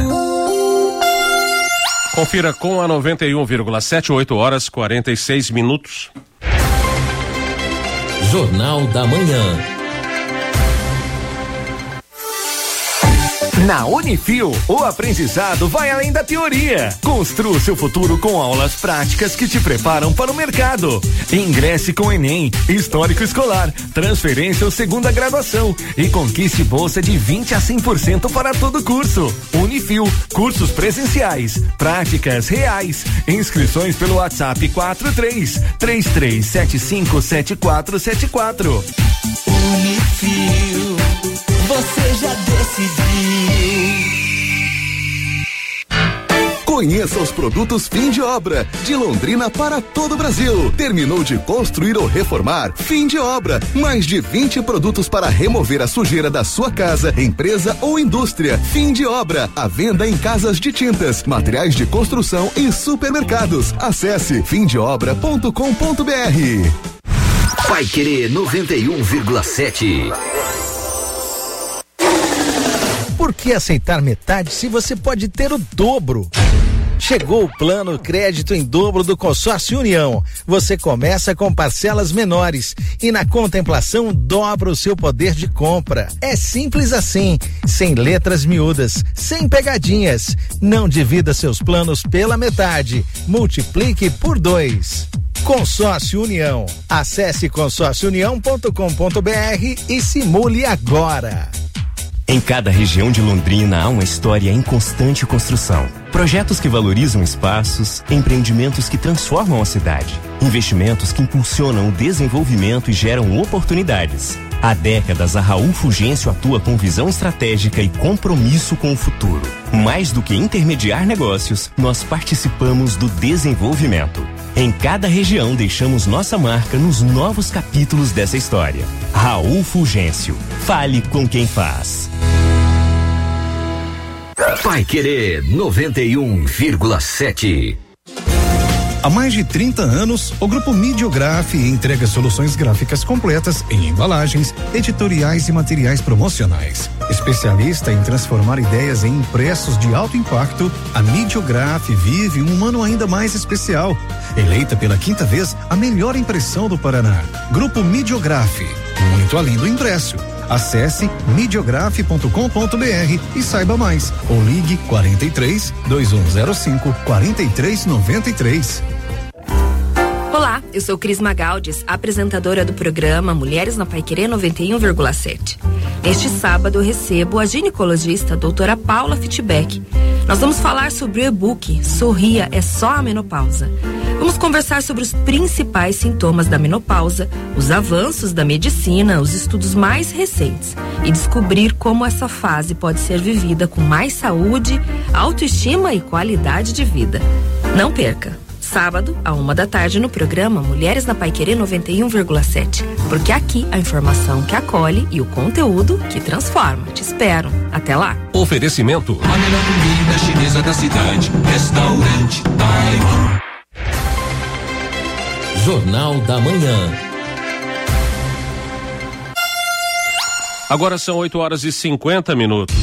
Confira com a noventa e um vírgula sete, oito horas quarenta e seis minutos. Jornal da Manhã. Na Unifil, o aprendizado vai além da teoria. Construa seu futuro com aulas práticas que te preparam para o mercado. Ingresse com Enem, Histórico Escolar, transferência ou segunda graduação e conquiste bolsa de vinte a cem por cento para todo curso. Unifil, cursos presenciais, práticas reais. Inscrições pelo WhatsApp quatro três três três sete cinco sete quatro sete quatro. Unifil, você já decidiu. Conheça os produtos fim de obra, de Londrina para todo o Brasil. Terminou de construir ou reformar? Fim de obra. Mais de vinte produtos para remover a sujeira da sua casa, empresa ou indústria. Fim de obra. A venda em casas de tintas, materiais de construção e supermercados. Acesse fim de obra ponto com ponto br. Paiquerê noventa e um vírgula sete. Por que aceitar metade se você pode ter o dobro? Chegou o plano crédito em dobro do Consórcio União. Você começa com parcelas menores e na contemplação dobra o seu poder de compra. É simples assim, sem letras miúdas, sem pegadinhas. Não divida seus planos pela metade, multiplique por dois. Consórcio União. Acesse consórcio união ponto com ponto br e simule agora. Em cada região de Londrina há uma história em constante construção. Projetos que valorizam espaços, empreendimentos que transformam a cidade, investimentos que impulsionam o desenvolvimento e geram oportunidades. Há décadas, a Raul Fulgêncio atua com visão estratégica e compromisso com o futuro. Mais do que intermediar negócios, nós participamos do desenvolvimento. Em cada região, deixamos nossa marca nos novos capítulos dessa história. Raul Fulgêncio. Fale com quem faz. Paiquerê noventa e um vírgula sete. Há mais de trinta anos, o Grupo Midiograf entrega soluções gráficas completas em embalagens, editoriais e materiais promocionais. Especialista em transformar ideias em impressos de alto impacto, a Midiograf vive um ano ainda mais especial. Eleita pela quinta vez a melhor impressão do Paraná. Grupo Midiograf, muito além do impresso. Acesse midiograf ponto com ponto br e saiba mais. Ou ligue quarenta e três, dois um zero cinco, quarenta e três noventa e três. Olá, eu sou Cris Magaldes, apresentadora do programa Mulheres na Paiquerê noventa e um vírgula sete. Neste sábado eu recebo a ginecologista doutora Paula Fitbeck. Nós vamos falar sobre o e-book Sorria é só a menopausa. Vamos conversar sobre os principais sintomas da menopausa, os avanços da medicina, os estudos mais recentes e descobrir como essa fase pode ser vivida com mais saúde, autoestima e qualidade de vida. Não perca! Sábado, à uma da tarde, no programa Mulheres na Paiquerê noventa e um vírgula sete. Porque aqui a informação que acolhe e o conteúdo que transforma. Te espero. Até lá. Oferecimento. A melhor comida chinesa da cidade. Restaurante Taiwan. Jornal da Manhã. Agora são oito horas e cinquenta minutos.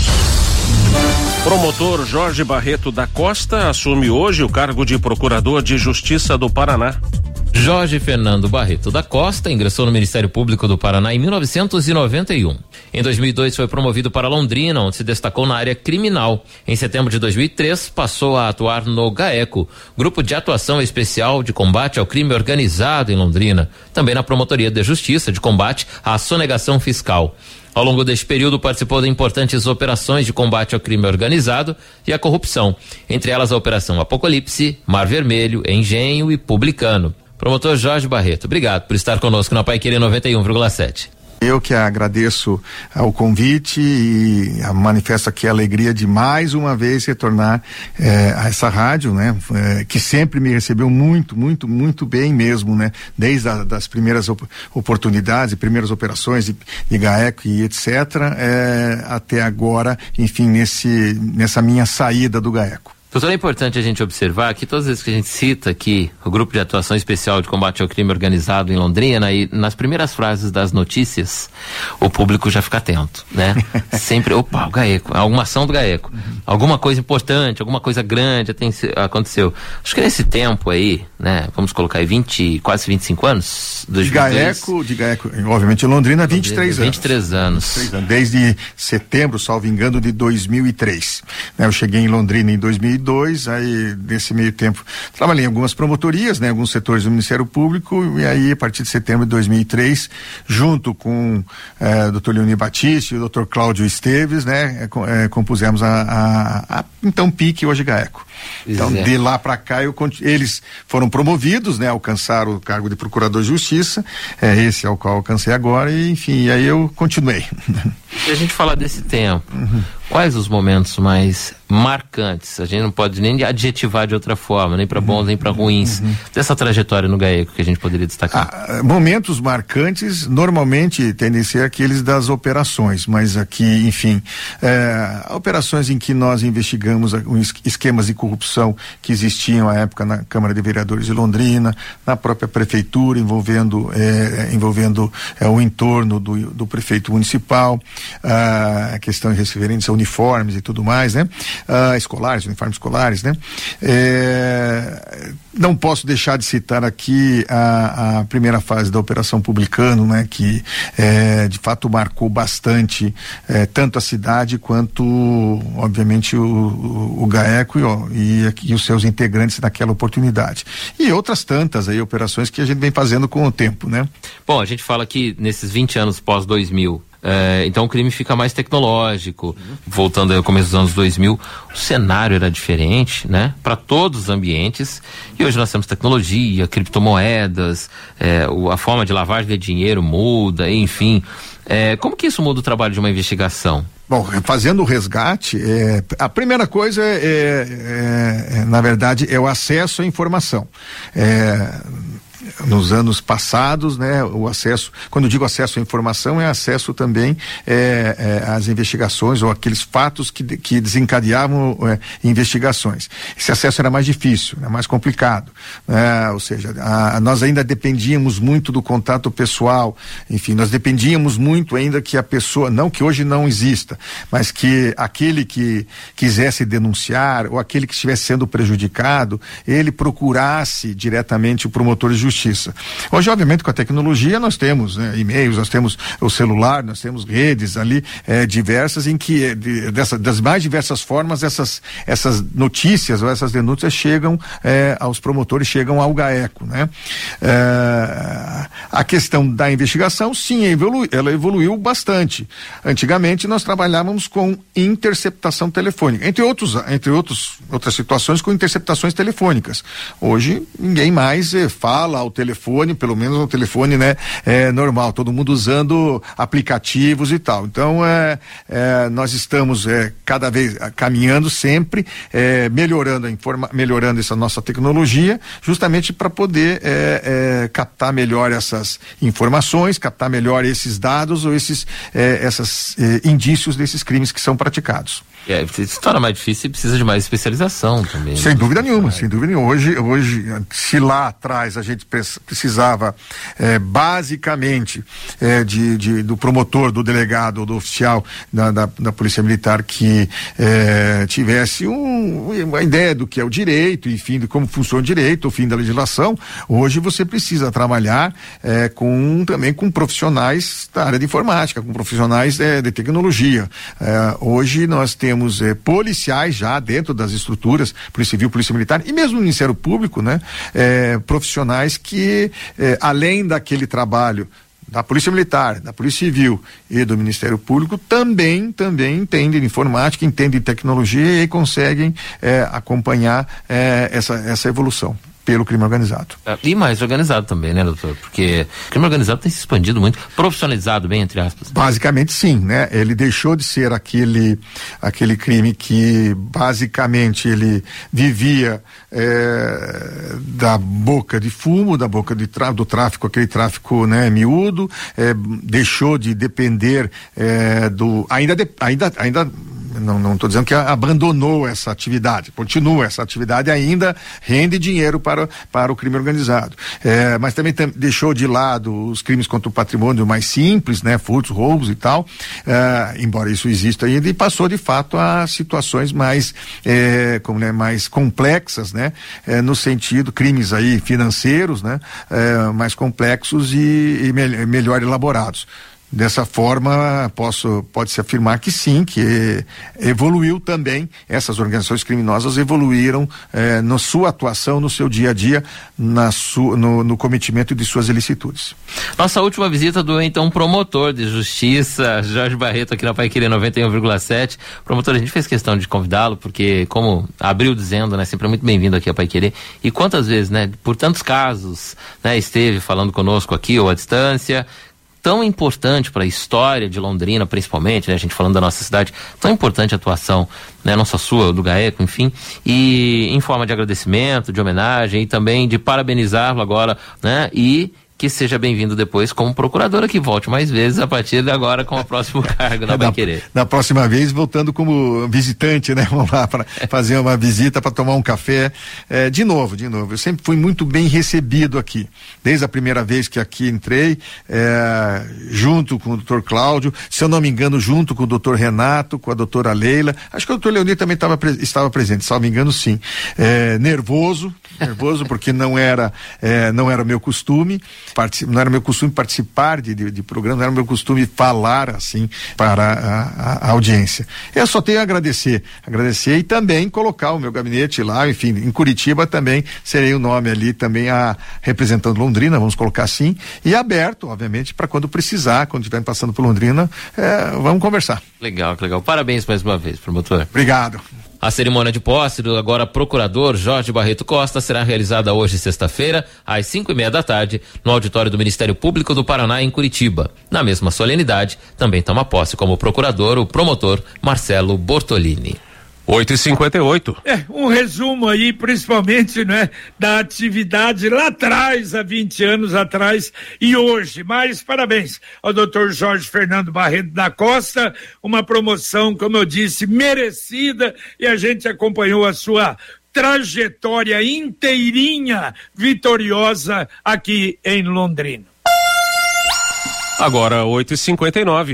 Promotor Jorge Barreto da Costa assume hoje o cargo de Procurador de Justiça do Paraná. Jorge Fernando Barreto da Costa ingressou no Ministério Público do Paraná em mil novecentos e noventa e um. Em dois mil e dois foi promovido para Londrina, onde se destacou na área criminal. Em setembro de dois mil e três passou a atuar no GAECO, Grupo de Atuação Especial de Combate ao Crime Organizado em Londrina, também na Promotoria de Justiça de Combate à Sonegação Fiscal. Ao longo deste período participou de importantes operações de combate ao crime organizado e à corrupção, entre elas a Operação Apocalipse, Mar Vermelho, Engenho e Publicano. Promotor Jorge Barreto, obrigado por estar conosco na Paiquerê noventa e um vírgula sete. Eu que agradeço o convite e manifesto aqui a alegria de mais uma vez retornar eh, a essa rádio, né? Eh, que sempre me recebeu muito, muito, muito bem mesmo, né? Desde a, das primeiras op oportunidades, primeiras operações de, de GAECO e etcétera, eh, até agora, enfim, nesse, nessa minha saída do GAECO. Doutor, é importante a gente observar que todas as vezes que a gente cita aqui o Grupo de Atuação Especial de Combate ao Crime Organizado em Londrina, e nas primeiras frases das notícias, o público já fica atento, né? Sempre, opa, o GAECO, alguma ação do GAECO, uhum. alguma coisa importante, alguma coisa grande tem, aconteceu. Acho que nesse tempo aí, né, vamos colocar aí vinte, quase vinte e cinco anos? De GAECO, de GAECO, obviamente em Londrina, vinte e três anos. vinte e três anos. vinte e três anos. Desde setembro, salvo engano, de dois mil e três. Né, eu cheguei em Londrina em dois mil e dois, aí nesse meio tempo trabalhei em algumas promotorias, né, alguns setores do Ministério Público, e aí a partir de setembro de dois mil e três, junto com eh, o doutor Leoni Batiste e o doutor Cláudio Esteves, né, eh, compusemos a, a, a então P I C, hoje GAECO. Então, é. de lá para cá, eu, eles foram promovidos, né, alcançaram o cargo de Procurador de Justiça, é esse ao qual alcancei agora, e enfim, e aí eu continuei. Se a gente falar desse tempo, uhum. quais os momentos mais marcantes? A gente não pode nem adjetivar de outra forma, nem para bons, uhum. nem para ruins, uhum. dessa trajetória no GAECO que a gente poderia destacar. Ah, momentos marcantes, normalmente tendem a ser aqueles das operações, mas aqui, enfim, é, operações em que nós investigamos esquemas de corrupção que existiam à época na Câmara de Vereadores de Londrina, na própria prefeitura, envolvendo, é, envolvendo é, o entorno do, do prefeito municipal, a questão referente a uniformes e tudo mais, né? Uh, escolares, uniformes escolares, né? É, não posso deixar de citar aqui a, a primeira fase da Operação Publicano, né? Que é, de fato marcou bastante é, tanto a cidade quanto, obviamente, o, o, o GAECO e, ó, e, e os seus integrantes naquela oportunidade. E outras tantas aí operações que a gente vem fazendo com o tempo, né? Bom, a gente fala que nesses vinte anos pós dois mil, É, então o crime fica mais tecnológico, uhum. voltando ao começo dos anos dois mil, o cenário era diferente, né? Para todos os ambientes, e hoje nós temos tecnologia, criptomoedas, é, o, a forma de lavagem de dinheiro muda, enfim. É, como que isso muda o trabalho de uma investigação? Bom, fazendo o resgate, é, a primeira coisa é, é, é, na verdade, é o acesso à informação. É, nos anos passados, né, o acesso, quando eu digo acesso à informação, é acesso também é, é, às investigações ou aqueles fatos que, que desencadeavam é, investigações. Esse acesso era mais difícil, era mais complicado, né? Ou seja, a, nós ainda dependíamos muito do contato pessoal, enfim, nós dependíamos muito ainda que a pessoa, não que hoje não exista, mas que aquele que quisesse denunciar ou aquele que estivesse sendo prejudicado, ele procurasse diretamente o promotor de justiça. justiça. Hoje, obviamente, com a tecnologia, nós temos né, e-mails, nós temos o celular, nós temos redes ali é, diversas em que, é, de, dessa, das mais diversas formas, essas, essas notícias ou essas denúncias chegam é, aos promotores, chegam ao GAECO, né? É, a questão da investigação, sim, evolu, ela evoluiu bastante. Antigamente, nós trabalhávamos com interceptação telefônica, entre outros, entre outros, outras situações com interceptações telefônicas. Hoje, ninguém mais eh, fala ao telefone, pelo menos ao telefone, né, é, normal, todo mundo usando aplicativos e tal. Então, é, é, nós estamos é, cada vez caminhando sempre, é, melhorando a informa, melhorando essa nossa tecnologia, justamente para poder é, é, captar melhor essas informações, captar melhor esses dados ou esses é, essas, é, indícios desses crimes que são praticados. É, se torna mais difícil e precisa de mais especialização também. Sem dúvida nenhuma, sem dúvida nenhuma. Hoje, hoje, se lá atrás a gente precisava é, basicamente é, de, de, do promotor, do delegado, do oficial da, da, da Polícia Militar que é, tivesse um, uma ideia do que é o direito, enfim, de como funciona o direito, o fim da legislação, hoje você precisa trabalhar é, com, também com profissionais da área de informática, com profissionais é, de tecnologia. É, hoje nós temos Temos eh, policiais já dentro das estruturas, Polícia Civil, Polícia Militar e mesmo o Ministério Público, né? Eh, profissionais que, eh, além daquele trabalho da Polícia Militar, da Polícia Civil e do Ministério Público, também, também entendem informática, entendem tecnologia e conseguem eh, acompanhar eh, essa, essa evolução pelo crime organizado. E mais organizado também, né, doutor? Porque o crime organizado tem se expandido muito, profissionalizado bem, entre aspas. Basicamente sim, né? Ele deixou de ser aquele, aquele crime que basicamente ele vivia é, da boca de fumo, da boca de tra- do tráfico, aquele tráfico, né, miúdo, é, deixou de depender é, do, ainda, de, ainda, ainda não não estou dizendo que abandonou essa atividade, continua essa atividade, ainda rende dinheiro para, para o crime organizado, é, mas também tam, deixou de lado os crimes contra o patrimônio mais simples, né, furtos, roubos e tal, é, embora isso exista ainda, e passou de fato a situações mais é, como, né, mais complexas, né, é, no sentido, crimes aí financeiros, né, é, mais complexos e, e me, melhor elaborados. Dessa forma, posso, pode-se afirmar que sim, que evoluiu também, essas organizações criminosas evoluíram eh, na sua atuação, no seu dia a dia, na su, no, no cometimento de suas ilicitudes. Nossa última visita do então promotor de justiça, Jorge Barreto, aqui na Paiquerê noventa e um vírgula sete. Promotor, a gente fez questão de convidá-lo, porque como abriu dizendo, né, sempre é muito bem-vindo aqui a Paiquerê, e quantas vezes, né, por tantos casos, né, esteve falando conosco aqui ou à distância, tão importante para a história de Londrina, principalmente, né, a gente falando da nossa cidade, tão importante a atuação, né, não só sua, do GAECO, enfim, e em forma de agradecimento, de homenagem e também de parabenizá-lo agora, né, e que seja bem-vindo depois como procuradora, que volte mais vezes a partir de agora com o próximo cargo na Paiquerê. Na próxima vez, voltando como visitante, né? Vamos lá para fazer uma visita, para tomar um café. É, de novo, de novo. Eu sempre fui muito bem recebido aqui. Desde a primeira vez que aqui entrei, é, junto com o doutor Cláudio, se eu não me engano, junto com o doutor Renato, com a doutora Leila. Acho que o doutor Leonir também tava, estava presente, se não me engano, sim. É, nervoso, nervoso, porque não era, é, não era o meu costume. Particip, não era meu costume participar de, de, de programa, não era meu costume falar assim para a, a, a audiência. Eu só tenho a agradecer, agradecer e também colocar o meu gabinete lá, enfim, em Curitiba também serei o nome ali também a representando Londrina, vamos colocar assim, e aberto, obviamente, para quando precisar, quando estiver passando por Londrina, é, vamos conversar. Legal, legal. Parabéns mais uma vez, promotor. Obrigado. A cerimônia de posse do agora procurador Jorge Barreto Costa será realizada hoje, sexta-feira, às cinco e meia da tarde, no auditório do Ministério Público do Paraná, em Curitiba. Na mesma solenidade, também toma posse como procurador o promotor Marcelo Bortolini. oito e cinquenta e oito. É, um resumo aí, principalmente, né, da atividade lá atrás, há vinte anos atrás e hoje. Mas parabéns ao doutor Jorge Fernando Barreto da Costa, uma promoção, como eu disse, merecida, e a gente acompanhou a sua trajetória inteirinha vitoriosa aqui em Londrina. Agora oito e cinquenta e nove.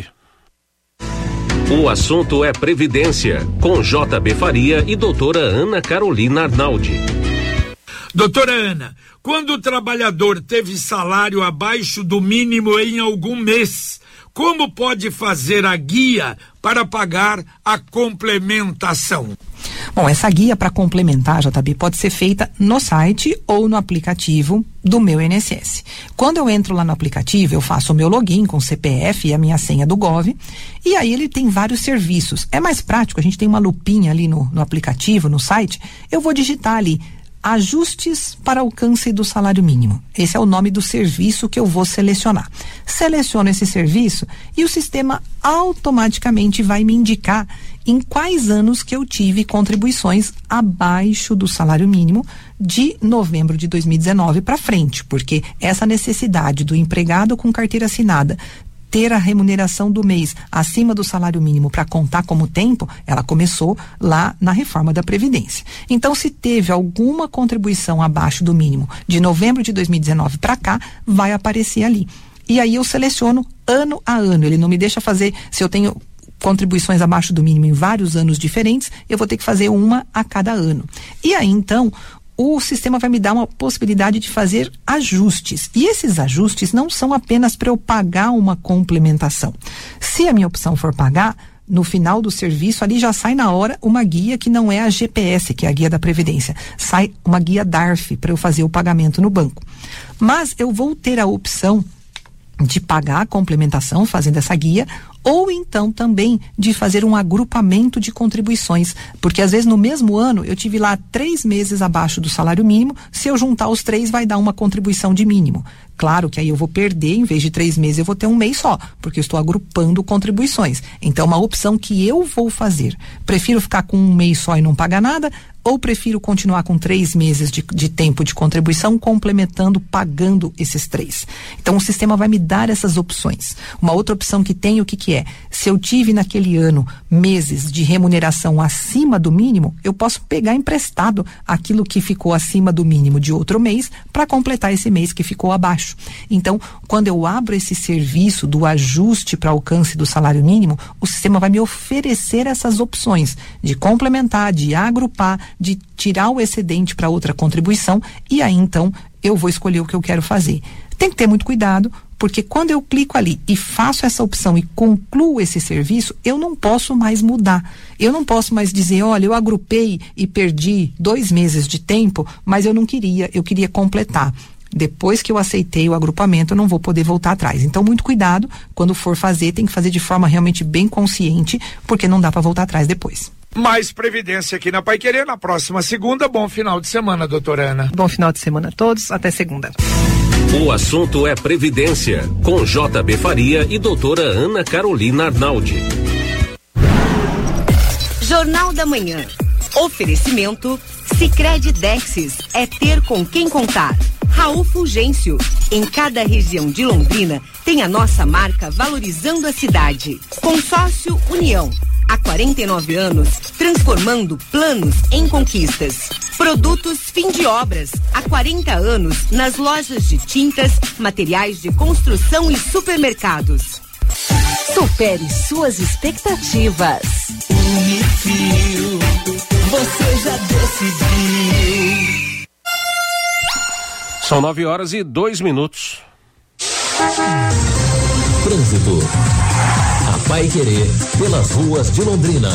O assunto é Previdência, com J B Faria e doutora Ana Carolina Arnaldi. Doutora Ana, quando o trabalhador teve salário abaixo do mínimo em algum mês, como pode fazer a guia para pagar a complementação? Bom, essa guia para complementar, J B, pode ser feita no site ou no aplicativo do meu I N S S. Quando eu entro lá no aplicativo, eu faço o meu login com o C P F e a minha senha do Gov, e aí ele tem vários serviços. É mais prático, a gente tem uma lupinha ali no, no aplicativo, no site, eu vou digitar ali ajustes para alcance do salário mínimo. Esse é o nome do serviço que eu vou selecionar. Seleciono esse serviço e o sistema automaticamente vai me indicar em quais anos que eu tive contribuições abaixo do salário mínimo de novembro de dois mil e dezenove para frente, porque essa necessidade do empregado com carteira assinada ter a remuneração do mês acima do salário mínimo para contar como tempo, ela começou lá na reforma da Previdência. Então, se teve alguma contribuição abaixo do mínimo de novembro de dois mil e dezenove para cá, vai aparecer ali. E aí eu seleciono ano a ano, ele não me deixa fazer, se eu tenho contribuições abaixo do mínimo em vários anos diferentes, eu vou ter que fazer uma a cada ano. E aí, então, o sistema vai me dar uma possibilidade de fazer ajustes. E esses ajustes não são apenas para eu pagar uma complementação. Se a minha opção for pagar, no final do serviço, ali já sai na hora uma guia que não é a G P S, que é a guia da Previdência. Sai uma guia D A R F para eu fazer o pagamento no banco. Mas eu vou ter a opção de pagar a complementação fazendo essa guia, ou então também de fazer um agrupamento de contribuições, porque às vezes no mesmo ano eu tive lá três meses abaixo do salário mínimo, se eu juntar os três vai dar uma contribuição de mínimo. Claro que aí eu vou perder, em vez de três meses eu vou ter um mês só, porque eu estou agrupando contribuições. Então, uma opção que eu vou fazer, prefiro ficar com um mês só e não pagar nada, ou prefiro continuar com três meses de, de tempo de contribuição, complementando, pagando esses três. Então, o sistema vai me dar essas opções. Uma outra opção que tem, o que que é? Se eu tive naquele ano meses de remuneração acima do mínimo, eu posso pegar emprestado aquilo que ficou acima do mínimo de outro mês para completar esse mês que ficou abaixo. Então, quando eu abro esse serviço do ajuste para alcance do salário mínimo, o sistema vai me oferecer essas opções de complementar, de agrupar, de tirar o excedente para outra contribuição, e aí então eu vou escolher o que eu quero fazer. Tem que ter muito cuidado, porque quando eu clico ali e faço essa opção e concluo esse serviço, eu não posso mais mudar. Eu não posso mais dizer, olha, eu agrupei e perdi dois meses de tempo, mas eu não queria, eu queria completar. Depois que eu aceitei o agrupamento, eu não vou poder voltar atrás. Então, muito cuidado, quando for fazer, tem que fazer de forma realmente bem consciente, porque não dá para voltar atrás depois. Mais Previdência aqui na Paiquerê na próxima segunda. Bom final de semana, doutora Ana. Bom final de semana a todos, até segunda. O assunto é Previdência, com J B Faria e doutora Ana Carolina Arnaldi. Jornal da Manhã. Oferecimento Sicredi Dexis, é ter com quem contar. Raul Fulgêncio, em cada região de Londrina tem a nossa marca valorizando a cidade. Consórcio União, há quarenta e nove anos, transformando planos em conquistas. Produtos Fim de Obras, há quarenta anos, nas lojas de tintas, materiais de construção e supermercados. Supere suas expectativas. Unifil, você já decidiu. São nove horas e dois minutos. Trânsito. A Paiquerê pelas ruas de Londrina.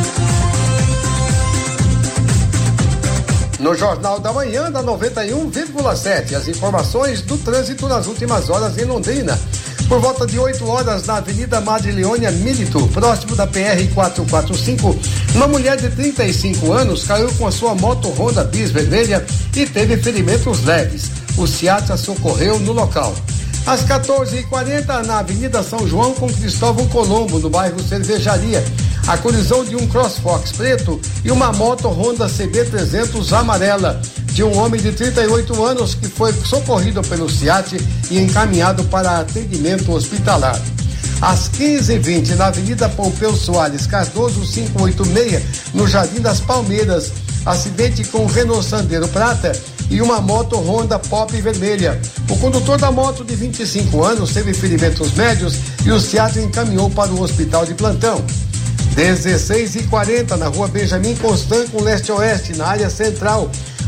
No Jornal da Manhã da noventa e um vírgula sete, as informações do trânsito nas últimas horas em Londrina. Por volta de oito horas, na Avenida Madre Leônia Milito, próximo da P R quatrocentos e quarenta e cinco, uma mulher de trinta e cinco anos caiu com a sua moto Honda Bis vermelha e teve ferimentos leves. O SEAT a socorreu no local. Às quatorze e quarenta, na Avenida São João com Cristóvão Colombo, no bairro Cervejaria, a colisão de um CrossFox preto e uma moto Honda C B trezentos amarela de um homem de trinta e oito anos que foi socorrido pelo SEAT e encaminhado para atendimento hospitalar. Às quinze e vinte, na Avenida Pompeu Soares Cardoso quinhentos e oitenta e seis, no Jardim das Palmeiras, acidente com Renault Sandero Prata e uma moto Honda Pop vermelha. O condutor da moto, de vinte e cinco anos, teve ferimentos médios e o SEAT encaminhou para o hospital de plantão. dezesseis e quarenta, na rua Benjamin Constant, com leste-oeste, na área central.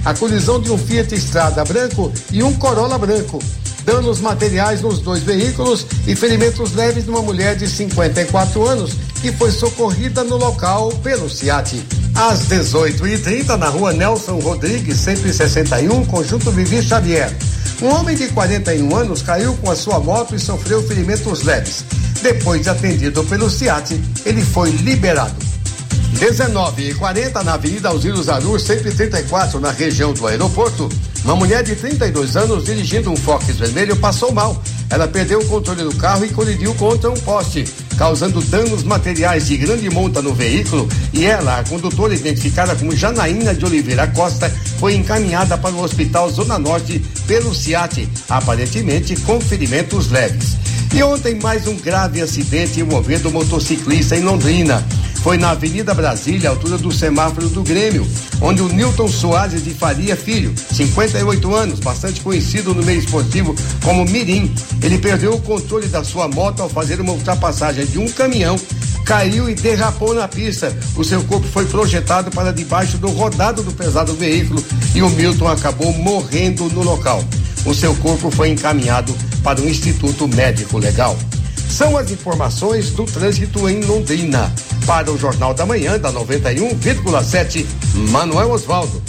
a colisão de um Fiat Strada branco e um Corolla branco. Danos materiais nos dois veículos e ferimentos leves de uma mulher de cinquenta e quatro anos que foi socorrida no local pelo SIAT. Às dezoito e trinta, na rua Nelson Rodrigues, cento e sessenta e um, Conjunto Vivi Xavier. Um homem de quarenta e um anos caiu com a sua moto e sofreu ferimentos leves. Depois de atendido pelo SIAT, ele foi liberado. dezenove e quarenta, na Avenida Alziro Zarur, cento e trinta e quatro, na região do aeroporto, uma mulher de trinta e dois anos dirigindo um Focus vermelho passou mal. Ela perdeu o controle do carro e colidiu contra um poste, causando danos materiais de grande monta no veículo, e ela, a condutora identificada como Janaína de Oliveira Costa, foi encaminhada para o Hospital Zona Norte pelo SIAT, aparentemente com ferimentos leves. E ontem mais um grave acidente envolvendo um motociclista em Londrina. Foi na Avenida Brasília, altura do semáforo do Grêmio, onde o Newton Soares de Faria Filho, cinquenta e oito anos, bastante conhecido no meio esportivo como Mirim, ele perdeu o controle da sua moto ao fazer uma ultrapassagem de um caminhão, caiu e derrapou na pista. O seu corpo foi projetado para debaixo do rodado do pesado veículo e o Milton acabou morrendo no local. O seu corpo foi encaminhado para o Instituto Médico Legal. São as informações do trânsito em Londrina. Para o Jornal da Manhã, da noventa e um vírgula sete, Manuel Osvaldo.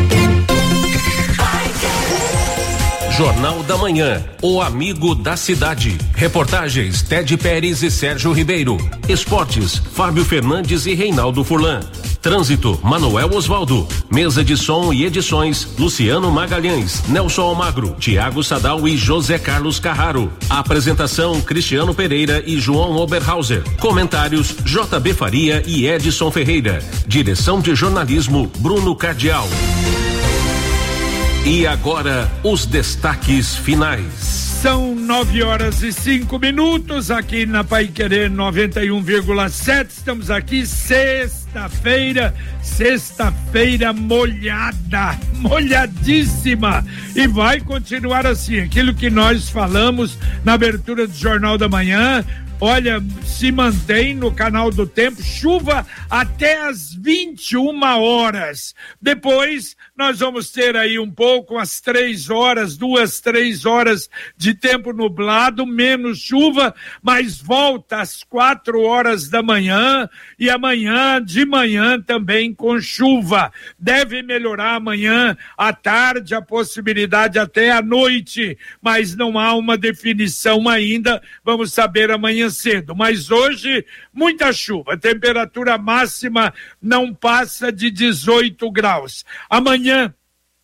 Jornal da Manhã, o amigo da cidade. Reportagens Ted Pérez e Sérgio Ribeiro. Esportes, Fábio Fernandes e Reinaldo Furlan. Trânsito, Manuel Osvaldo. Mesa de som e edições, Luciano Magalhães, Nelson Almagro, Tiago Sadal e José Carlos Carraro. Apresentação, Cristiano Pereira e João Oberhauser. Comentários, J B Faria e Edson Ferreira. Direção de jornalismo, Bruno Cardial. E agora, os destaques finais. São nove horas e cinco minutos aqui na Paiquerê noventa e um vírgula sete. Estamos aqui sexta-feira, sexta-feira molhada, molhadíssima. E vai continuar assim. Aquilo que nós falamos na abertura do Jornal da Manhã. Olha, se mantém no canal do tempo, chuva até às vinte e uma horas. Depois, nós vamos ter aí um pouco, umas três horas, duas, três horas de tempo nublado, menos chuva, mas volta às quatro horas da manhã e amanhã de manhã também com chuva. Deve melhorar amanhã à tarde, a possibilidade até à noite, mas não há uma definição ainda. Vamos saber amanhã cedo, mas hoje muita chuva, temperatura máxima não passa de dezoito graus. Amanhã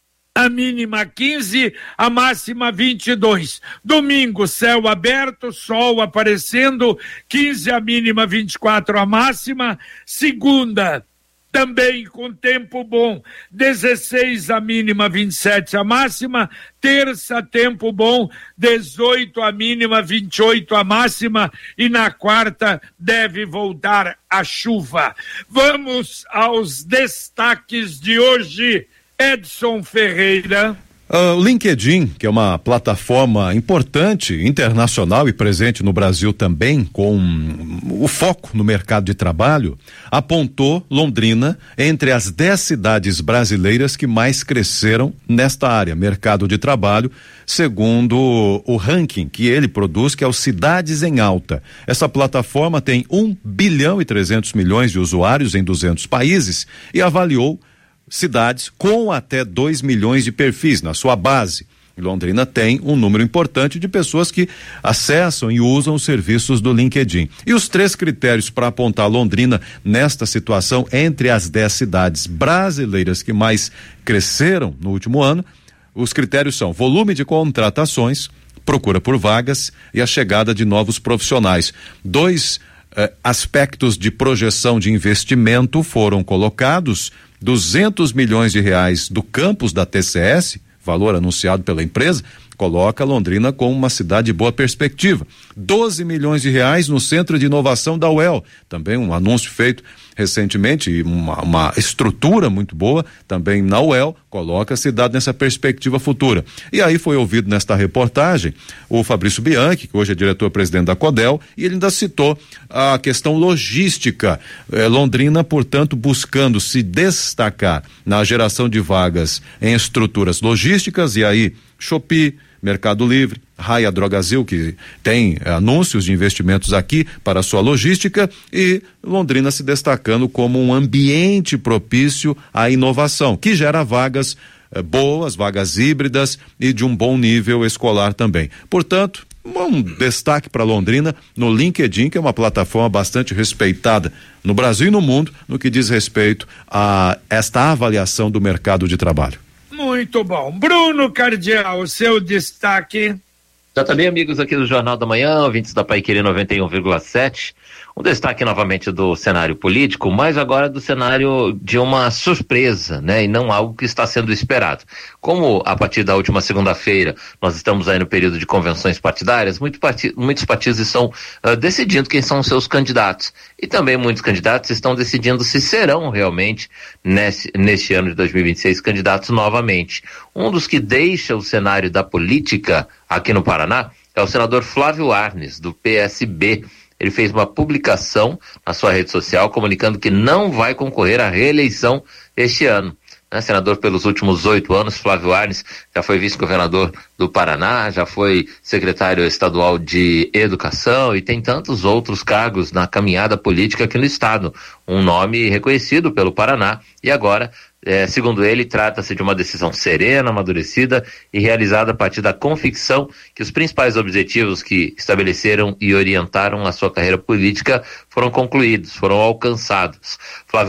a mínima quinze, a máxima vinte e dois. Domingo, céu aberto, sol aparecendo, quinze a mínima, vinte e quatro a máxima. Segunda, também com tempo bom, dezesseis a mínima, vinte e sete a máxima. Terça, tempo bom, dezoito a mínima, vinte e oito a máxima. E na quarta deve voltar a chuva. Vamos aos destaques de hoje. Edson Ferreira. Uh, o LinkedIn, que é uma plataforma importante, internacional e presente no Brasil também, com o foco no mercado de trabalho, apontou Londrina entre as dez cidades brasileiras que mais cresceram nesta área, mercado de trabalho, segundo o ranking que ele produz, que é o Cidades em Alta. Essa plataforma tem um bilhão e trezentos milhões de usuários em duzentos países e avaliou cidades com até dois milhões de perfis na sua base. Londrina tem um número importante de pessoas que acessam e usam os serviços do LinkedIn. E os três critérios para apontar Londrina nesta situação entre as dez cidades brasileiras que mais cresceram no último ano, os critérios são volume de contratações, procura por vagas e a chegada de novos profissionais. Dois eh, aspectos de projeção de investimento foram colocados: duzentos milhões de reais do campus da T C S, valor anunciado pela empresa, coloca Londrina como uma cidade de boa perspectiva. doze milhões de reais no Centro de Inovação da U E L, também um anúncio feito recentemente, e uma, uma estrutura muito boa, também na U E L, coloca a cidade nessa perspectiva futura. E aí foi ouvido nesta reportagem o Fabrício Bianchi, que hoje é diretor-presidente da CODEL, e ele ainda citou a questão logística. Eh, Londrina, portanto, buscando se destacar na geração de vagas em estruturas logísticas, e aí Shopee, Mercado Livre, Raia Drogazil, que tem eh, anúncios de investimentos aqui para a sua logística, e Londrina se destacando como um ambiente propício à inovação, que gera vagas eh, boas, vagas híbridas e de um bom nível escolar também. Portanto, um destaque para Londrina no LinkedIn, que é uma plataforma bastante respeitada no Brasil e no mundo no que diz respeito a esta avaliação do mercado de trabalho. Muito bom. Bruno Cardial, o seu destaque. Já também, amigos aqui do Jornal da Manhã, ouvintes da Paiquerê noventa e um vírgula sete. Um destaque novamente do cenário político, mas agora do cenário de uma surpresa, né? E não algo que está sendo esperado. Como a partir da última segunda-feira nós estamos aí no período de convenções partidárias, muito parti- muitos partidos estão uh, decidindo quem são os seus candidatos. E também muitos candidatos estão decidindo se serão realmente, nesse, neste ano de dois mil e vinte e seis, candidatos novamente. Um dos que deixa o cenário da política aqui no Paraná é o senador Flávio Arnes, do P S B. Ele fez uma publicação na sua rede social comunicando que não vai concorrer à reeleição este ano. Né? Senador pelos últimos oito anos, Flávio Arnes já foi vice-governador do Paraná, já foi secretário estadual de Educação e tem tantos outros cargos na caminhada política aqui no estado. Um nome reconhecido pelo Paraná e agora, É, segundo ele, trata-se de uma decisão serena, amadurecida e realizada a partir da convicção que os principais objetivos que estabeleceram e orientaram a sua carreira política foram concluídos, foram alcançados. Flávio